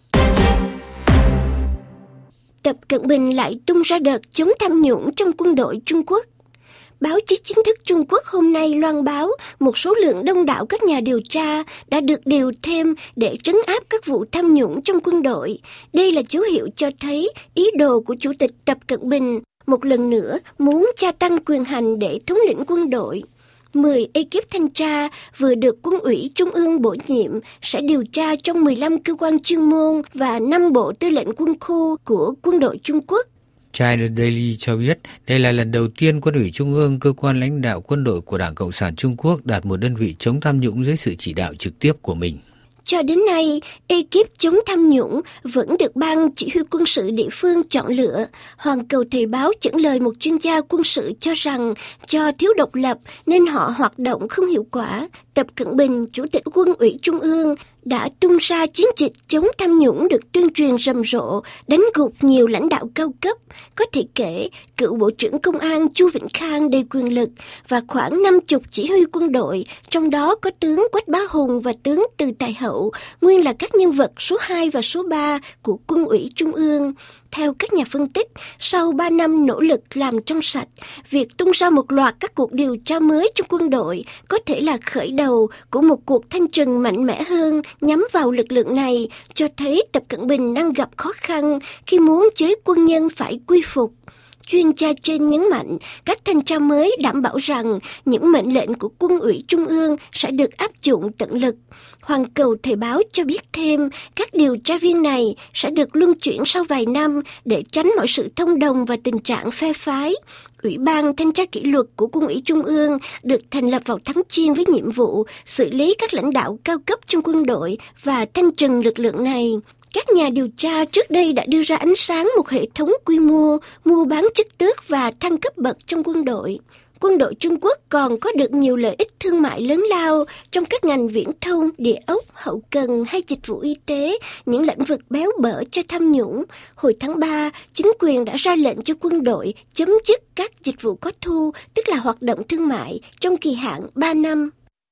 Tập Cận Bình lại tung ra đợt chống tham nhũng trong quân đội Trung Quốc. Báo chí chính thức Trung Quốc hôm nay loan báo một số lượng đông đảo các nhà điều tra đã được điều thêm để trấn áp các vụ tham nhũng trong quân đội. Đây là dấu hiệu cho thấy ý đồ của Chủ tịch Tập Cận Bình một lần nữa muốn gia tăng quyền hành để thống lĩnh quân đội. mười ekip thanh tra vừa được Quân ủy Trung ương bổ nhiệm sẽ điều tra trong mười lăm cơ quan chuyên môn và năm bộ tư lệnh quân khu của quân đội Trung Quốc. China Daily cho biết đây là lần đầu tiên Quân ủy Trung ương, cơ quan lãnh đạo quân đội của Đảng Cộng sản Trung Quốc, đạt một đơn vị chống tham nhũng dưới sự chỉ đạo trực tiếp của mình. Cho đến nay, ekip chống tham nhũng vẫn được Ban Chỉ huy quân sự địa phương chọn lựa. Hoàn Cầu Thời báo dẫn lời một chuyên gia quân sự cho rằng do thiếu độc lập nên họ hoạt động không hiệu quả. Tập Cận Bình, Chủ tịch Quân ủy Trung ương, đã tung ra chiến dịch chống tham nhũng được tuyên truyền rầm rộ, đánh gục nhiều lãnh đạo cao cấp. Có thể kể, cựu Bộ trưởng Công an Chu Vĩnh Khang đầy quyền lực và khoảng năm chục chỉ huy quân đội, trong đó có tướng Quách Bá Hùng và tướng Từ Tài Hậu, nguyên là các nhân vật số hai và số ba của Quân ủy Trung ương. Theo các nhà phân tích, sau ba năm nỗ lực làm trong sạch, việc tung ra một loạt các cuộc điều tra mới trong quân đội có thể là khởi đầu của một cuộc thanh trừng mạnh mẽ hơn nhắm vào lực lượng này, cho thấy Tập Cận Bình đang gặp khó khăn khi muốn giới quân nhân phải quy phục. Chuyên gia trên nhấn mạnh các thanh tra mới đảm bảo rằng những mệnh lệnh của Quân ủy Trung ương sẽ được áp dụng tận lực. Hoàn Cầu Thời báo cho biết thêm các điều tra viên này sẽ được luân chuyển sau vài năm để tránh mọi sự thông đồng và tình trạng phe phái. Ủy ban Thanh tra Kỷ luật của Quân ủy Trung ương được thành lập vào tháng Giêng với nhiệm vụ xử lý các lãnh đạo cao cấp trong quân đội và thanh trừng lực lượng này. Các nhà điều tra trước đây đã đưa ra ánh sáng một hệ thống quy mô, mua bán chức tước và thăng cấp bậc trong quân đội. Quân đội Trung Quốc còn có được nhiều lợi ích thương mại lớn lao trong các ngành viễn thông, địa ốc, hậu cần hay dịch vụ y tế, những lĩnh vực béo bở cho tham nhũng. Hồi tháng ba, chính quyền đã ra lệnh cho quân đội chấm dứt các dịch vụ có thu, tức là hoạt động thương mại, trong kỳ hạn ba năm.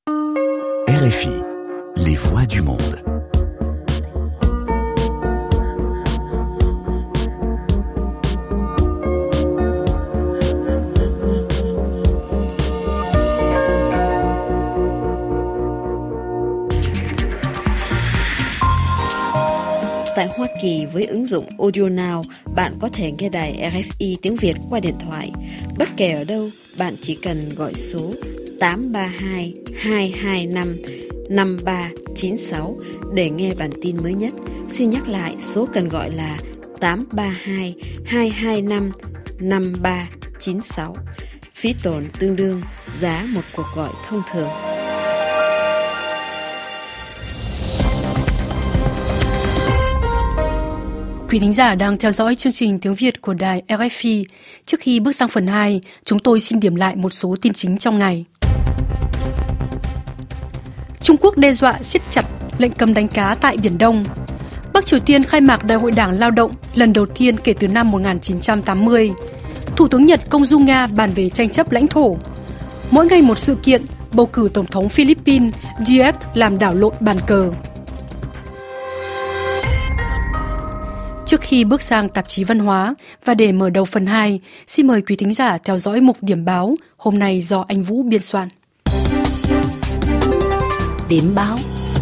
R F I, les voix du monde. Tại Hoa Kỳ, với ứng dụng Audio Now, bạn có thể nghe đài R F I tiếng Việt qua điện thoại. Bất kể ở đâu, bạn chỉ cần gọi số tám ba hai, hai hai năm, năm ba chín sáu để nghe bản tin mới nhất. Xin nhắc lại, số cần gọi là tám ba hai, hai hai năm, năm ba chín sáu. Phí tổn tương đương giá một cuộc gọi thông thường. Quý thính giả đang theo dõi chương trình tiếng Việt của đài R F I. Trước khi bước sang phần hai, chúng tôi xin điểm lại một số tin chính trong ngày. Trung Quốc đe dọa siết chặt lệnh cấm đánh cá tại Biển Đông. Bắc Triều Tiên khai mạc Đại hội Đảng Lao động lần đầu tiên kể từ năm một nghìn chín trăm tám mươi. Thủ tướng Nhật công du Nga bàn về tranh chấp lãnh thổ. Mỗi ngày một sự kiện, bầu cử Tổng thống Philippines, Duterte làm đảo lộn bàn cờ. Trước khi bước sang tạp chí văn hóa và để mở đầu phần hai, xin mời quý thính giả theo dõi mục điểm báo hôm nay do anh Vũ biên soạn. Điểm báo.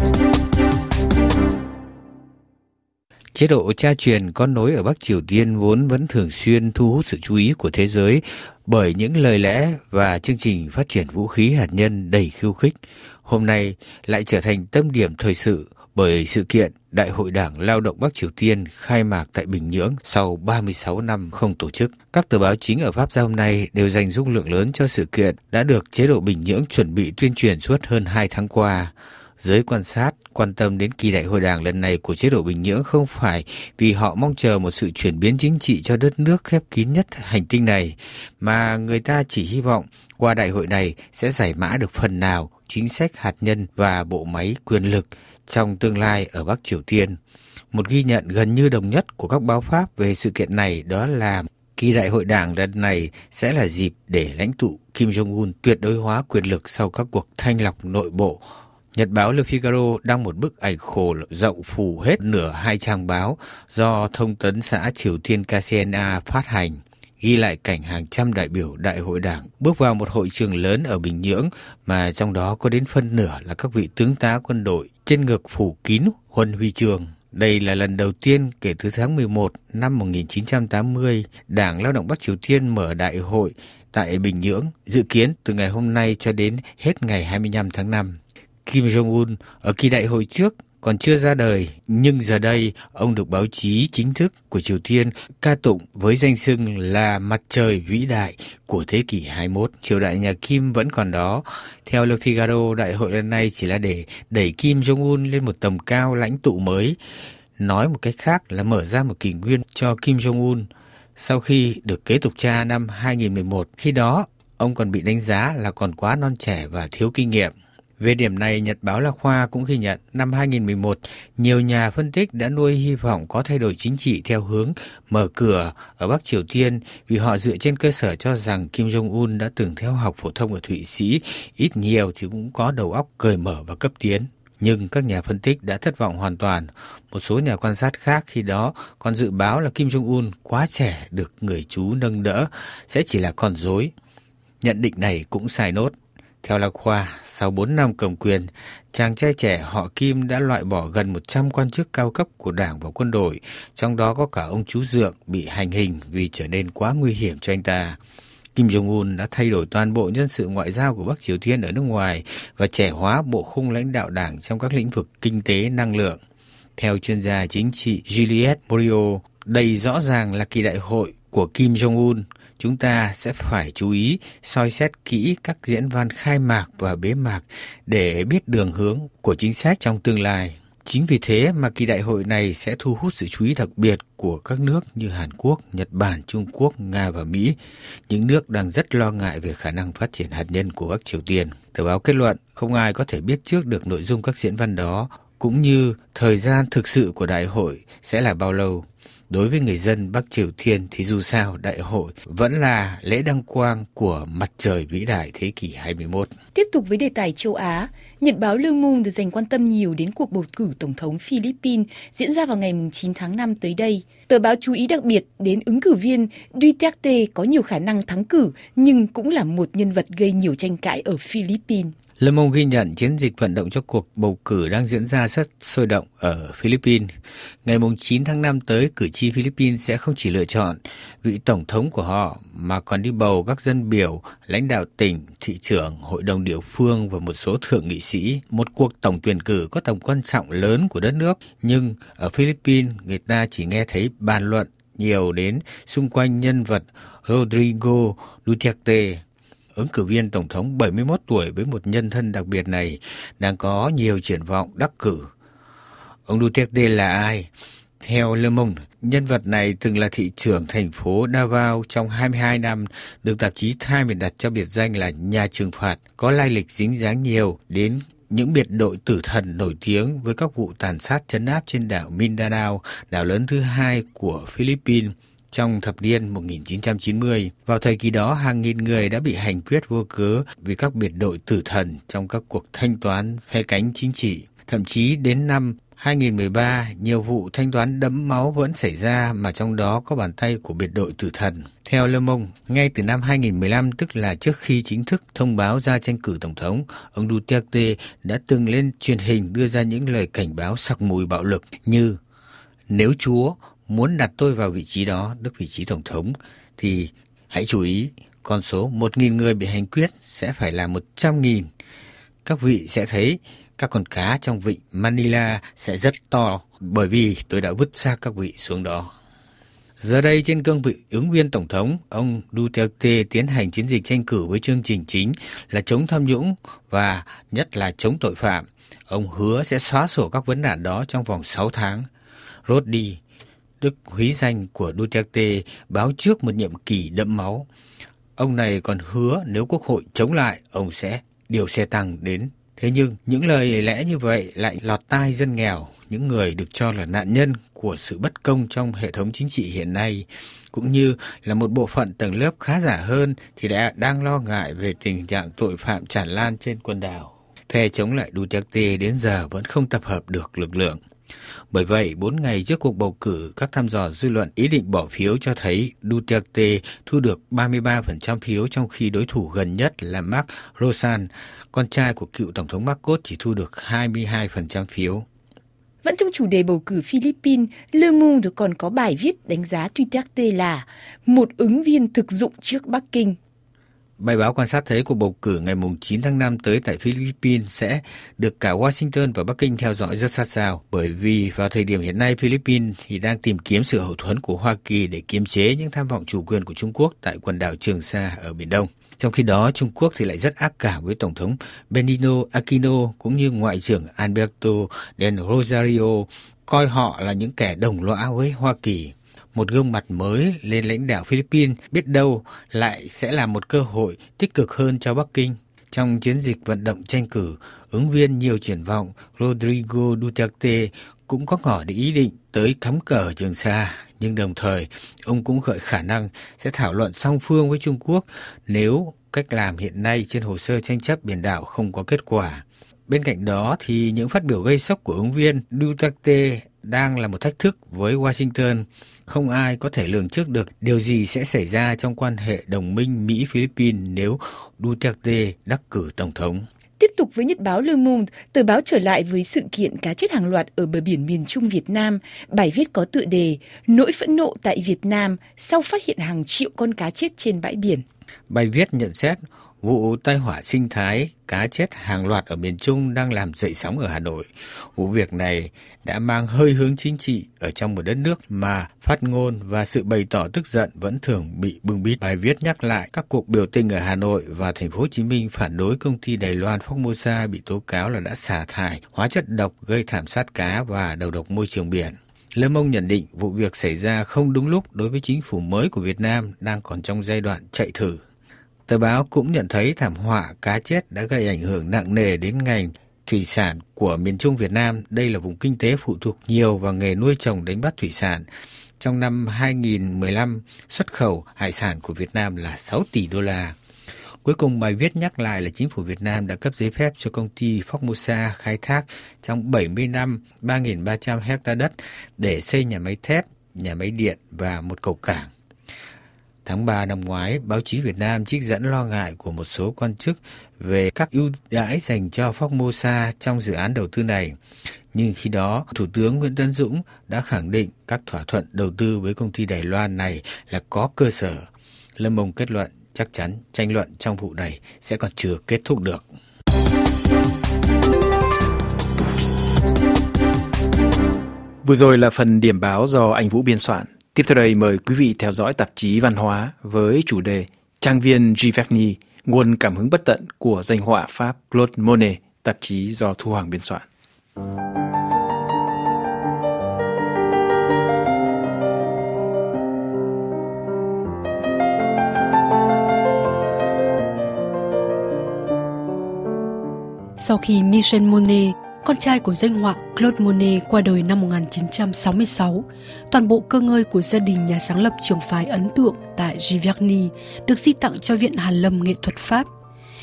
Chế độ cha truyền con nối ở Bắc Triều Tiên vốn vẫn thường xuyên thu hút sự chú ý của thế giới bởi những lời lẽ và chương trình phát triển vũ khí hạt nhân đầy khiêu khích. Hôm nay lại trở thành tâm điểm thời sự bởi sự kiện Đại hội Đảng Lao động Bắc Triều Tiên khai mạc tại Bình Nhưỡng sau ba mươi sáu năm không tổ chức. Các tờ báo chính ở Pháp ra hôm nay đều dành dung lượng lớn cho sự kiện đã được chế độ Bình Nhưỡng chuẩn bị tuyên truyền suốt hơn hai tháng qua. Giới quan sát quan tâm đến kỳ đại hội đảng lần này của chế độ Bình Nhưỡng không phải vì họ mong chờ một sự chuyển biến chính trị cho đất nước khép kín nhất hành tinh này, mà người ta chỉ hy vọng qua đại hội này sẽ giải mã được phần nào chính sách hạt nhân và bộ máy quyền lực trong tương lai ở Bắc Triều Tiên. Một ghi nhận gần như đồng nhất của các báo Pháp về sự kiện này đó là kỳ đại hội đảng lần này sẽ là dịp để lãnh tụ Kim Jong-un tuyệt đối hóa quyền lực sau các cuộc thanh lọc nội bộ. Nhật báo Le Figaro đăng một bức ảnh khổ rộng phủ hết nửa hai trang báo do thông tấn xã Triều Tiên K C N A phát hành, ghi lại cảnh hàng trăm đại biểu đại hội đảng bước vào một hội trường lớn ở Bình Nhưỡng mà trong đó có đến phân nửa là các vị tướng tá quân đội, trên ngực phủ kín huân huy chương. Đây là lần đầu tiên kể từ tháng mười một năm một nghìn chín trăm tám mươi, Đảng Lao động Bắc Triều Tiên mở đại hội tại Bình Nhưỡng, dự kiến từ ngày hôm nay cho đến hết ngày hai mươi lăm tháng năm. Kim Jong-un ở kỳ đại hội trước còn chưa ra đời, nhưng giờ đây ông được báo chí chính thức của Triều Tiên ca tụng với danh xưng là mặt trời vĩ đại của thế kỷ hai mươi mốt. Triều đại nhà Kim vẫn còn đó. Theo Le Figaro, đại hội lần này chỉ là để đẩy Kim Jong-un lên một tầm cao lãnh tụ mới. Nói một cách khác là mở ra một kỷ nguyên cho Kim Jong-un. Sau khi được kế tục cha năm hai nghìn mười một, khi đó ông còn bị đánh giá là còn quá non trẻ và thiếu kinh nghiệm. Về điểm này, Nhật báo La Khoa cũng ghi nhận năm hai nghìn mười một, nhiều nhà phân tích đã nuôi hy vọng có thay đổi chính trị theo hướng mở cửa ở Bắc Triều Tiên vì họ dựa trên cơ sở cho rằng Kim Jong-un đã từng theo học phổ thông ở Thụy Sĩ, ít nhiều thì cũng có đầu óc cởi mở và cấp tiến. Nhưng các nhà phân tích đã thất vọng hoàn toàn. Một số nhà quan sát khác khi đó còn dự báo là Kim Jong-un quá trẻ được người chú nâng đỡ sẽ chỉ là con rối. Nhận định này cũng sai nốt. Theo La Khoa, sau bốn năm cầm quyền, chàng trai trẻ họ Kim đã loại bỏ gần một trăm quan chức cao cấp của đảng và quân đội, trong đó có cả ông chú Dượng bị hành hình vì trở nên quá nguy hiểm cho anh ta. Kim Jong-un đã thay đổi toàn bộ nhân sự ngoại giao của Bắc Triều Tiên ở nước ngoài và trẻ hóa bộ khung lãnh đạo đảng trong các lĩnh vực kinh tế, năng lượng. Theo chuyên gia chính trị Juliette Morio, đây rõ ràng là kỳ đại hội của Kim Jong-un. Chúng ta sẽ phải chú ý soi xét kỹ các diễn văn khai mạc và bế mạc để biết đường hướng của chính sách trong tương lai. Chính vì thế mà kỳ đại hội này sẽ thu hút sự chú ý đặc biệt của các nước như Hàn Quốc, Nhật Bản, Trung Quốc, Nga và Mỹ, những nước đang rất lo ngại về khả năng phát triển hạt nhân của Bắc Triều Tiên. Tờ báo kết luận không ai có thể biết trước được nội dung các diễn văn đó, cũng như thời gian thực sự của đại hội sẽ là bao lâu. Đối với người dân Bắc Triều Tiên thì dù sao đại hội vẫn là lễ đăng quang của mặt trời vĩ đại thế kỷ hai mươi mốt. Tiếp tục với đề tài châu Á, Nhật báo Le Monde dành quan tâm nhiều đến cuộc bầu cử tổng thống Philippines diễn ra vào ngày chín tháng năm tới đây. Tờ báo chú ý đặc biệt đến ứng cử viên Duterte có nhiều khả năng thắng cử nhưng cũng là một nhân vật gây nhiều tranh cãi ở Philippines. Le Monde ghi nhận chiến dịch vận động cho cuộc bầu cử đang diễn ra rất sôi động ở Philippines. Ngày chín tháng năm tới, cử tri Philippines sẽ không chỉ lựa chọn vị tổng thống của họ mà còn đi bầu các dân biểu, lãnh đạo tỉnh, thị trưởng, hội đồng địa phương và một số thượng nghị sĩ. Một cuộc tổng tuyển cử có tầm quan trọng lớn của đất nước, nhưng ở Philippines người ta chỉ nghe thấy bàn luận nhiều đến xung quanh nhân vật Rodrigo Duterte. Ứng cử viên tổng thống bảy mươi mốt tuổi với một nhân thân đặc biệt này đang có nhiều triển vọng đắc cử. Ông Duterte là ai? Theo Le Monde, nhân vật này từng là thị trưởng thành phố Davao trong hai mươi hai năm, được tạp chí Time đặt cho biệt danh là nhà trừng phạt, có lai lịch dính dáng nhiều đến những biệt đội tử thần nổi tiếng với các vụ tàn sát trấn áp trên đảo Mindanao, đảo lớn thứ hai của Philippines. Trong thập niên một nghìn chín trăm chín mươi, vào thời kỳ đó hàng nghìn người đã bị hành quyết vô cớ vì các biệt đội tử thần trong các cuộc thanh toán phe cánh chính trị. Thậm chí đến năm hai nghìn mười ba, nhiều vụ thanh toán đẫm máu vẫn xảy ra mà trong đó có bàn tay của biệt đội tử thần. Theo Le Monde, ngay từ năm hai nghìn mười lăm, tức là trước khi chính thức thông báo ra tranh cử tổng thống, ông Duterte đã từng lên truyền hình đưa ra những lời cảnh báo sặc mùi bạo lực như: nếu Chúa muốn đặt tôi vào vị trí đó, tức vị trí tổng thống, thì hãy chú ý, con số một nghìn người bị hành quyết sẽ phải là một trăm nghìn. Các vị sẽ thấy các con cá trong vịnh Manila sẽ rất to bởi vì tôi đã vứt xác các vị xuống đó. Giờ đây trên cương vị ứng viên tổng thống, ông Duterte tiến hành chiến dịch tranh cử với chương trình chính là chống tham nhũng và nhất là chống tội phạm. Ông hứa sẽ xóa sổ các vấn nạn đó trong vòng sáu tháng. Rodi, tức húy danh của Duterte, báo trước một nhiệm kỳ đẫm máu. Ông này còn hứa nếu Quốc hội chống lại, ông sẽ điều xe tăng đến. Thế nhưng những lời lẽ như vậy lại lọt tai dân nghèo, những người được cho là nạn nhân của sự bất công trong hệ thống chính trị hiện nay, cũng như là một bộ phận tầng lớp khá giả hơn thì đã đang lo ngại về tình trạng tội phạm tràn lan trên quần đảo. Phe chống lại Duterte đến giờ vẫn không tập hợp được lực lượng. Bởi vậy, bốn ngày trước cuộc bầu cử, các thăm dò dư luận ý định bỏ phiếu cho thấy Duterte thu được ba mươi ba phần trăm phiếu, trong khi đối thủ gần nhất là Marc Rosan, con trai của cựu Tổng thống Marcos, chỉ thu được hai mươi hai phần trăm phiếu. Vẫn trong chủ đề bầu cử Philippines, Le Monde còn có bài viết đánh giá Duterte là một ứng viên thực dụng trước Bắc Kinh. Bài báo quan sát thấy cuộc bầu cử ngày chín tháng năm tới tại Philippines sẽ được cả Washington và Bắc Kinh theo dõi rất sát sao, bởi vì vào thời điểm hiện nay Philippines thì đang tìm kiếm sự hậu thuẫn của Hoa Kỳ để kiềm chế những tham vọng chủ quyền của Trung Quốc tại quần đảo Trường Sa ở Biển Đông. Trong khi đó, Trung Quốc thì lại rất ác cảm với Tổng thống Benigno Aquino cũng như Ngoại trưởng Alberto del Rosario, coi họ là những kẻ đồng lõa với Hoa Kỳ. Một gương mặt mới lên lãnh đạo Philippines biết đâu lại sẽ là một cơ hội tích cực hơn cho Bắc Kinh. Trong chiến dịch vận động tranh cử, ứng viên nhiều triển vọng Rodrigo Duterte cũng có ngỏ để ý định tới cắm cờ Trường Sa, nhưng đồng thời ông cũng gợi khả năng sẽ thảo luận song phương với Trung Quốc nếu cách làm hiện nay trên hồ sơ tranh chấp biển đảo không có kết quả. Bên cạnh đó thì những phát biểu gây sốc của ứng viên Duterte đang là một thách thức với Washington. Không ai có thể lường trước được điều gì sẽ xảy ra trong quan hệ đồng minh Mỹ-Philippines nếu Duterte đắc cử tổng thống. Tiếp tục với nhật báo Le Monde, tờ báo trở lại với sự kiện cá chết hàng loạt ở bờ biển miền Trung Việt Nam. Bài viết có tựa đề Nỗi phẫn nộ tại Việt Nam sau phát hiện hàng triệu con cá chết trên bãi biển. Bài viết nhận xét vụ tai họa sinh thái cá chết hàng loạt ở miền Trung đang làm dậy sóng ở Hà Nội. Vụ việc này đã mang hơi hướng chính trị ở trong một đất nước mà phát ngôn và sự bày tỏ tức giận vẫn thường bị bưng bít. Bài viết nhắc lại các cuộc biểu tình ở Hà Nội và thành phố Hồ Chí Minh phản đối công ty Đài Loan Formosa bị tố cáo là đã xả thải hóa chất độc gây thảm sát cá và đầu độc môi trường biển. Le Monde nhận định vụ việc xảy ra không đúng lúc đối với chính phủ mới của Việt Nam đang còn trong giai đoạn chạy thử. Tờ báo cũng nhận thấy thảm họa cá chết đã gây ảnh hưởng nặng nề đến ngành thủy sản của miền Trung Việt Nam. Đây là vùng kinh tế phụ thuộc nhiều vào nghề nuôi trồng đánh bắt thủy sản. Trong năm hai nghìn mười lăm, xuất khẩu hải sản của Việt Nam là sáu tỷ đô la. Cuối cùng, bài viết nhắc lại là chính phủ Việt Nam đã cấp giấy phép cho công ty Formosa khai thác trong bảy mươi năm ba nghìn ba trăm hecta đất để xây nhà máy thép, nhà máy điện và một cầu cảng. Tháng ba năm ngoái, báo chí Việt Nam trích dẫn lo ngại của một số quan chức về các ưu đãi dành cho Formosa trong dự án đầu tư này. Nhưng khi đó, Thủ tướng Nguyễn Tấn Dũng đã khẳng định các thỏa thuận đầu tư với công ty Đài Loan này là có cơ sở. Le Monde kết luận chắc chắn tranh luận trong vụ này sẽ còn chưa kết thúc được. Vừa rồi là phần điểm báo do anh Vũ biên soạn. Tiếp theo đây mời quý vị theo dõi tạp chí Văn hóa với chủ đề Trang viên Giverny, nguồn cảm hứng bất tận của danh họa Pháp Claude Monet, tạp chí do Thu Hoàng biên soạn. Sau khi Michel Monet, con trai của danh họa Claude Monet qua đời năm một nghìn chín trăm sáu mươi sáu, toàn bộ cơ ngơi của gia đình nhà sáng lập trường phái ấn tượng tại Giverny được di tặng cho Viện Hàn lâm Nghệ thuật Pháp.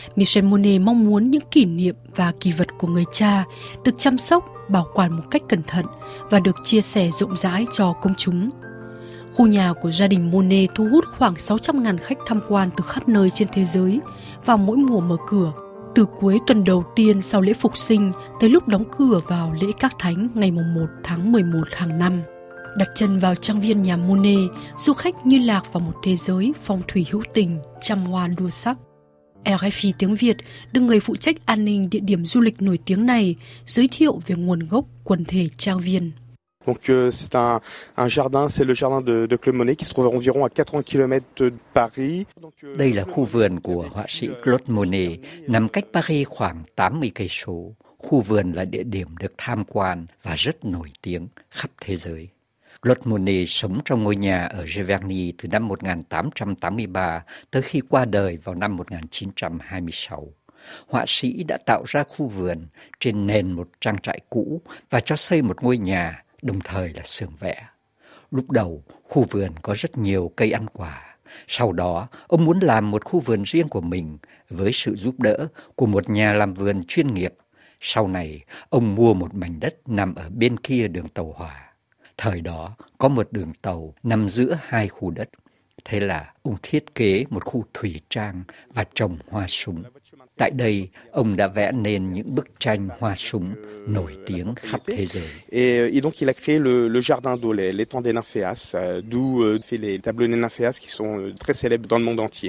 Michel Monet mong muốn những kỷ niệm và kỳ vật của người cha được chăm sóc, bảo quản một cách cẩn thận và được chia sẻ rộng rãi cho công chúng. Khu nhà của gia đình Monet thu hút khoảng sáu trăm nghìn khách tham quan từ khắp nơi trên thế giới vào mỗi mùa mở cửa, từ cuối tuần đầu tiên sau lễ Phục sinh tới lúc đóng cửa vào lễ Các Thánh ngày mùng một tháng mười một hàng năm. Đặt chân vào trang viên nhà Monet, du khách như lạc vào một thế giới phong thủy hữu tình, trăm hoa đua sắc. rờ ép i tiếng Việt được người phụ trách an ninh địa điểm du lịch nổi tiếng này giới thiệu về nguồn gốc quần thể trang viên. Donc euh, c'est un, un jardin, c'est le jardin de, de Claude Monet qui se trouve environ à quatre-vingts kilomètres de Paris. Đây là khu vườn của họa sĩ Claude Monet, nằm cách Paris khoảng tám mươi cây số. Khu vườn là địa điểm được tham quan và rất nổi tiếng khắp thế giới. Claude Monet sống trong ngôi nhà ở Giverny từ năm một nghìn tám trăm tám mươi ba tới khi qua đời vào năm một nghìn chín trăm hai mươi sáu. Họa sĩ đã tạo ra khu vườn trên nền một trang trại cũ và cho xây một ngôi nhà, đồng thời là xưởng vẽ. Lúc đầu, khu vườn có rất nhiều cây ăn quả. Sau đó, ông muốn làm một khu vườn riêng của mình với sự giúp đỡ của một nhà làm vườn chuyên nghiệp. Sau này, ông mua một mảnh đất nằm ở bên kia đường tàu hỏa. Thời đó, có một đường tàu nằm giữa hai khu đất. Thế là ông thiết kế một khu thủy trang và trồng hoa súng. Tại đây, ông đã vẽ nên những bức tranh hoa súng nổi tiếng khắp thế giới. Et, et donc il a créé le, le jardin d'Aulais, l'étang des Nymphéas, d'où euh, fait les tableaux des Nymphéas qui sont euh, très célèbres dans le monde entier.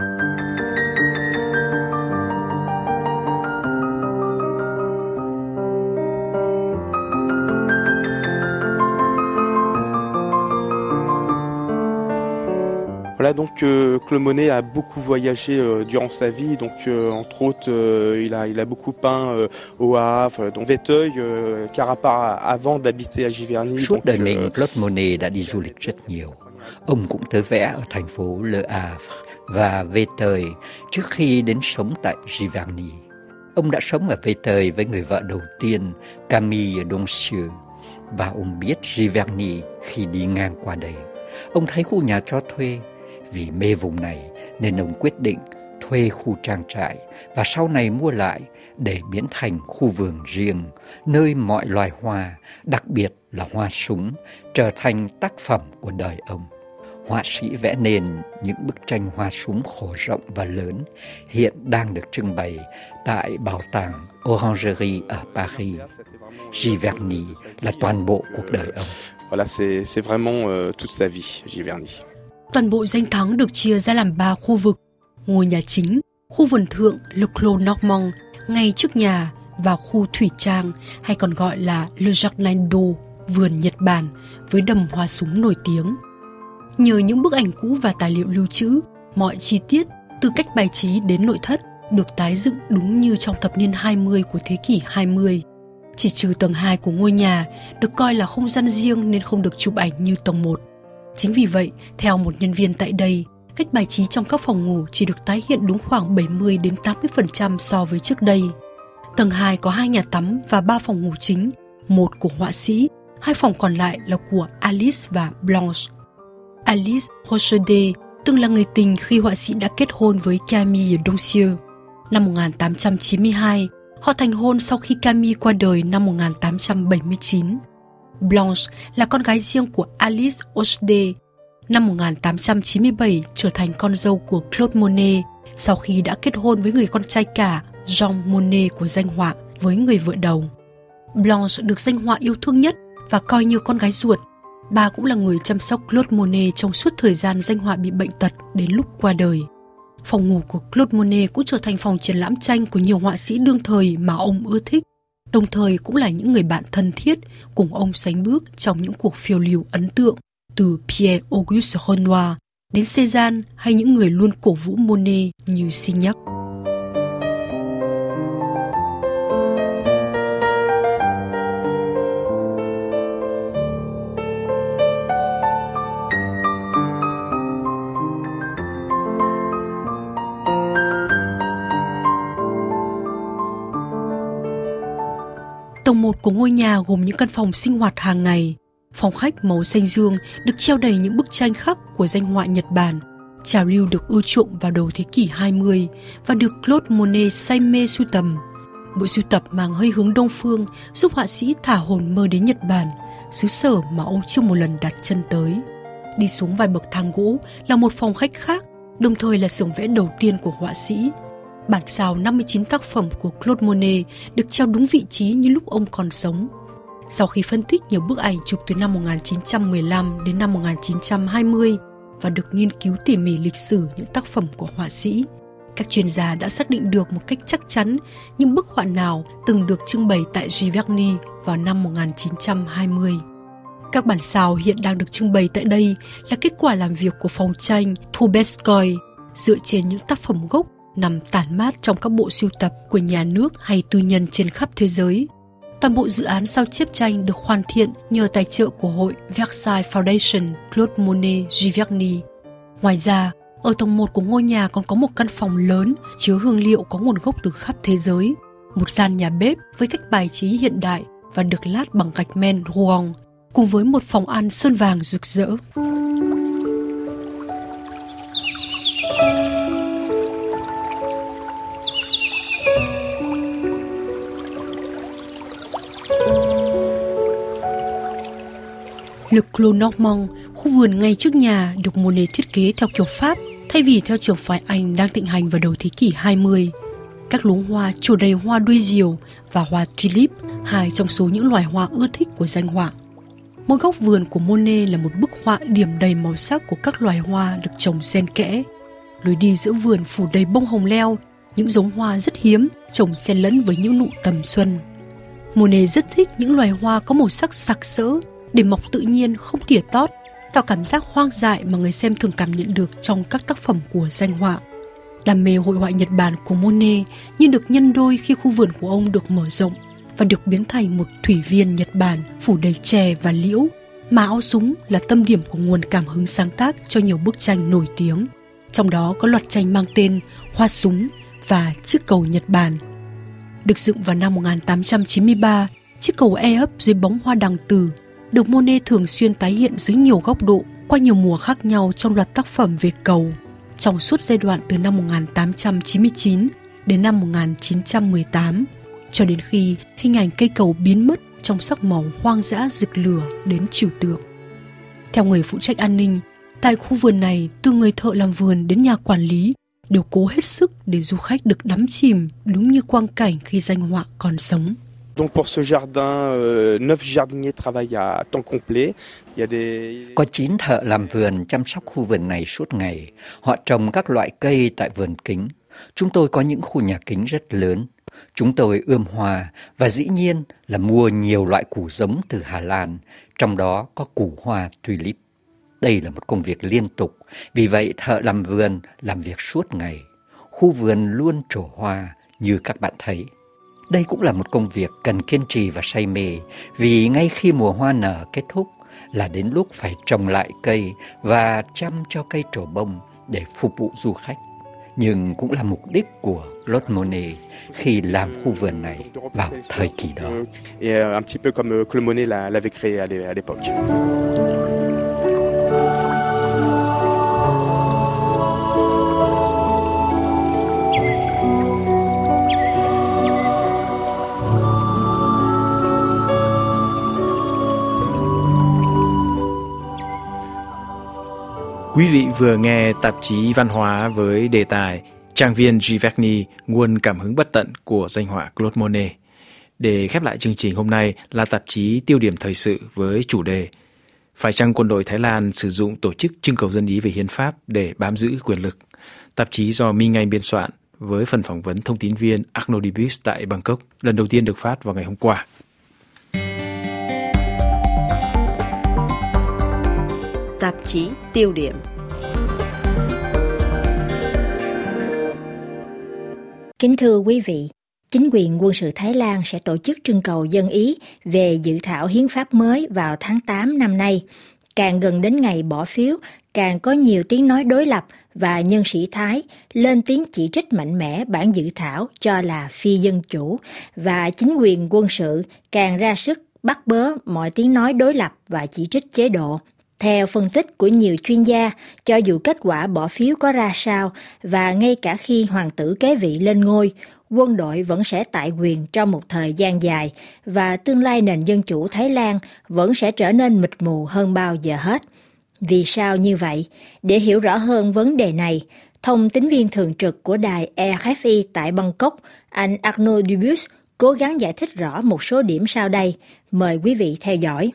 Voilà, donc euh, Claude Monet a beaucoup voyagé euh, durant sa vie, donc euh, entre autres euh, il a il a beaucoup peint euh, au Havre, donc Véteuil, euh, Carapar avant d'habiter à Giverny. Suốt đời mình, Claude Monet đã đi du lịch rất nhiều. Ông cũng tới vẽ ở thành phố Le Havre và Véteuil trước khi đến sống tại Giverny. Ông đã sống ở Véteuil với người vợ đầu tiên, Camille Doncieux, và ông biết Giverny khi đi ngang qua đây. Ông thấy khu nhà cho thuê. Vì mê vùng này nên ông quyết định thuê khu trang trại và sau này mua lại để biến thành khu vườn riêng, nơi mọi loài hoa, đặc biệt là hoa súng, trở thành tác phẩm của đời ông. Họa sĩ vẽ nên những bức tranh hoa súng khổ rộng và lớn hiện đang được trưng bày tại Bảo tàng Orangerie ở Paris. Giverny là toàn bộ cuộc đời ông. Voilà, c'est c'est vraiment euh, toute sa vie, Giverny. Toàn bộ danh thắng được chia ra làm ba khu vực: ngôi nhà chính, khu vườn thượng Le Clos Normand ngay trước nhà và khu thủy trang hay còn gọi là Le Jardin d'Eau, vườn Nhật Bản với đầm hoa súng nổi tiếng. Nhờ những bức ảnh cũ và tài liệu lưu trữ, mọi chi tiết từ cách bài trí đến nội thất được tái dựng đúng như trong thập niên hai mươi của thế kỷ hai mươi. Chỉ trừ tầng hai của ngôi nhà được coi là không gian riêng nên không được chụp ảnh như tầng một. Chính vì vậy, theo một nhân viên tại đây, cách bài trí trong các phòng ngủ chỉ được tái hiện đúng khoảng bảy mươi đến tám mươi phần trăm so với trước đây. Tầng hai có hai nhà tắm và ba phòng ngủ chính, một của họa sĩ, hai phòng còn lại là của Alice và Blanche. Alice Rochedé từng là người tình khi họa sĩ đã kết hôn với Camille Doncieux. Năm một nghìn tám trăm chín mươi hai, họ thành hôn sau khi Camille qua đời năm một nghìn tám trăm bảy mươi chín. Blanche là con gái riêng của Alice Rochedé. Năm một nghìn tám trăm chín mươi bảy trở thành con dâu của Claude Monet sau khi đã kết hôn với người con trai cả Jean Monet của danh họa với người vợ đầu. Blanche được danh họa yêu thương nhất và coi như con gái ruột. Bà cũng là người chăm sóc Claude Monet trong suốt thời gian danh họa bị bệnh tật đến lúc qua đời. Phòng ngủ của Claude Monet cũng trở thành phòng triển lãm tranh của nhiều họa sĩ đương thời mà ông ưa thích, đồng thời cũng là những người bạn thân thiết cùng ông sánh bước trong những cuộc phiêu lưu ấn tượng, từ Pierre-Auguste Renoir đến Cézanne hay những người luôn cổ vũ Monet như Signac. Tầng một của ngôi nhà gồm những căn phòng sinh hoạt hàng ngày. Phòng khách màu xanh dương được treo đầy những bức tranh khắc của danh họa Nhật Bản. trào lưu được ưa chuộng vào đầu thế kỷ hai mươi và được Claude Monet say mê sưu tầm. Bộ sưu tập mang hơi hướng Đông phương giúp họa sĩ thả hồn mơ đến Nhật Bản, xứ sở mà ông chưa một lần đặt chân tới. Đi xuống vài bậc thang gỗ là một phòng khách khác, đồng thời là xưởng vẽ đầu tiên của họa sĩ. Bản sao năm mươi chín tác phẩm của Claude Monet được treo đúng vị trí như lúc ông còn sống. Sau khi phân tích nhiều bức ảnh chụp từ năm một nghìn chín trăm mười lăm đến năm một nghìn chín trăm hai mươi và được nghiên cứu tỉ mỉ lịch sử những tác phẩm của họa sĩ, các chuyên gia đã xác định được một cách chắc chắn những bức họa nào từng được trưng bày tại Giverny vào năm một nghìn chín trăm hai mươi. Các bản sao hiện đang được trưng bày tại đây là kết quả làm việc của phòng tranh Trubetskoy dựa trên những tác phẩm gốc nằm tản mát trong các bộ sưu tập của nhà nước hay tư nhân trên khắp thế giới. Toàn bộ dự án sao chép tranh được hoàn thiện nhờ tài trợ của hội Versailles Foundation Claude Monet Giverny. Ngoài ra, ở tầng một của ngôi nhà còn có một căn phòng lớn chứa hương liệu có nguồn gốc từ khắp thế giới, một gian nhà bếp với cách bài trí hiện đại và được lát bằng gạch men Rouen, cùng với một phòng ăn sơn vàng rực rỡ. Le Clos Normand, khu vườn ngay trước nhà, được Monet thiết kế theo kiểu Pháp thay vì theo trường phái Anh đang thịnh hành vào đầu thế kỷ hai mươi. Các luống hoa trổ đầy hoa đuôi diều và hoa tulip, hai trong số những loài hoa ưa thích của danh họa. Mỗi góc vườn của Monet là một bức họa điểm đầy màu sắc của các loài hoa được trồng xen kẽ. Lối đi giữa vườn phủ đầy bông hồng leo, những giống hoa rất hiếm trồng xen lẫn với những nụ tầm xuân. Monet rất thích những loài hoa có màu sắc sặc sỡ, để mọc tự nhiên không tỉa tót, tạo cảm giác hoang dại mà người xem thường cảm nhận được trong các tác phẩm của danh họa. Đam mê hội họa Nhật Bản của Monet như được nhân đôi khi khu vườn của ông được mở rộng và được biến thành một thủy viên Nhật Bản phủ đầy chè và liễu, mà áo súng là tâm điểm của nguồn cảm hứng sáng tác cho nhiều bức tranh nổi tiếng. Trong đó có loạt tranh mang tên Hoa súng và Chiếc cầu Nhật Bản. Được dựng vào năm một nghìn tám trăm chín mươi ba, chiếc cầu e ấp dưới bóng hoa đằng tử được Monet thường xuyên tái hiện dưới nhiều góc độ qua nhiều mùa khác nhau trong loạt tác phẩm về cầu, trong suốt giai đoạn từ năm một nghìn tám trăm chín mươi chín đến năm một nghìn chín trăm mười tám, cho đến khi hình ảnh cây cầu biến mất trong sắc màu hoang dã rực lửa đến trừu tượng. Theo người phụ trách an ninh, tại khu vườn này, từ người thợ làm vườn đến nhà quản lý đều cố hết sức để du khách được đắm chìm đúng như quang cảnh khi danh họa còn sống. Donc pour ce jardin, euh, neuf jardiniers travaillent à temps complet. Il y a des... Có chín thợ làm vườn chăm sóc khu vườn này suốt ngày. Họ trồng các loại cây tại vườn kính. Chúng tôi có những khu nhà kính rất lớn. Chúng tôi ươm hoa và dĩ nhiên là mua nhiều loại củ giống từ Hà Lan, trong đó có củ hoa tulip. Đây là một công việc liên tục, vì vậy thợ làm vườn làm việc suốt ngày. Khu vườn luôn trổ hoa như các bạn thấy. Đây cũng là một công việc cần kiên trì và say mê, vì ngay khi mùa hoa nở kết thúc là đến lúc phải trồng lại cây và chăm cho cây trổ bông để phục vụ du khách. Nhưng cũng là mục đích của Claude Monet khi làm khu vườn này vào thời kỳ đó. Et un petit peu comme Claude Monet l'avait créé à l'époque. Quý vị vừa nghe tạp chí văn hóa với đề tài Trang viên Giverny, nguồn cảm hứng bất tận của danh họa Claude Monet. Để khép lại chương trình hôm nay là tạp chí tiêu điểm thời sự với chủ đề Phải chăng quân đội Thái Lan sử dụng tổ chức trưng cầu dân ý về hiến pháp để bám giữ quyền lực? Tạp chí do Minh Anh biên soạn với phần phỏng vấn thông tín viên Arnaud Dubus tại Bangkok, lần đầu tiên được phát vào ngày hôm qua. Tạp chí tiêu điểm. Kính thưa quý vị, chính quyền quân sự Thái Lan sẽ tổ chức trưng cầu dân ý về dự thảo hiến pháp mới vào tháng tám năm nay. Càng gần đến ngày bỏ phiếu, càng có nhiều tiếng nói đối lập và nhân sĩ Thái lên tiếng chỉ trích mạnh mẽ bản dự thảo cho là phi dân chủ, và chính quyền quân sự càng ra sức bắt bớ mọi tiếng nói đối lập và chỉ trích chế độ, Theo phân tích của nhiều chuyên gia, cho dù kết quả bỏ phiếu có ra sao và ngay cả khi hoàng tử kế vị lên ngôi, quân đội vẫn sẽ tại quyền trong một thời gian dài và tương lai nền dân chủ Thái Lan vẫn sẽ trở nên mịt mù hơn bao giờ hết. Vì sao như vậy? Để hiểu rõ hơn vấn đề này, thông tín viên thường trực của đài e rờ ép i tại Bangkok, anh Arnaud Dubus, cố gắng giải thích rõ một số điểm sau đây. Mời quý vị theo dõi.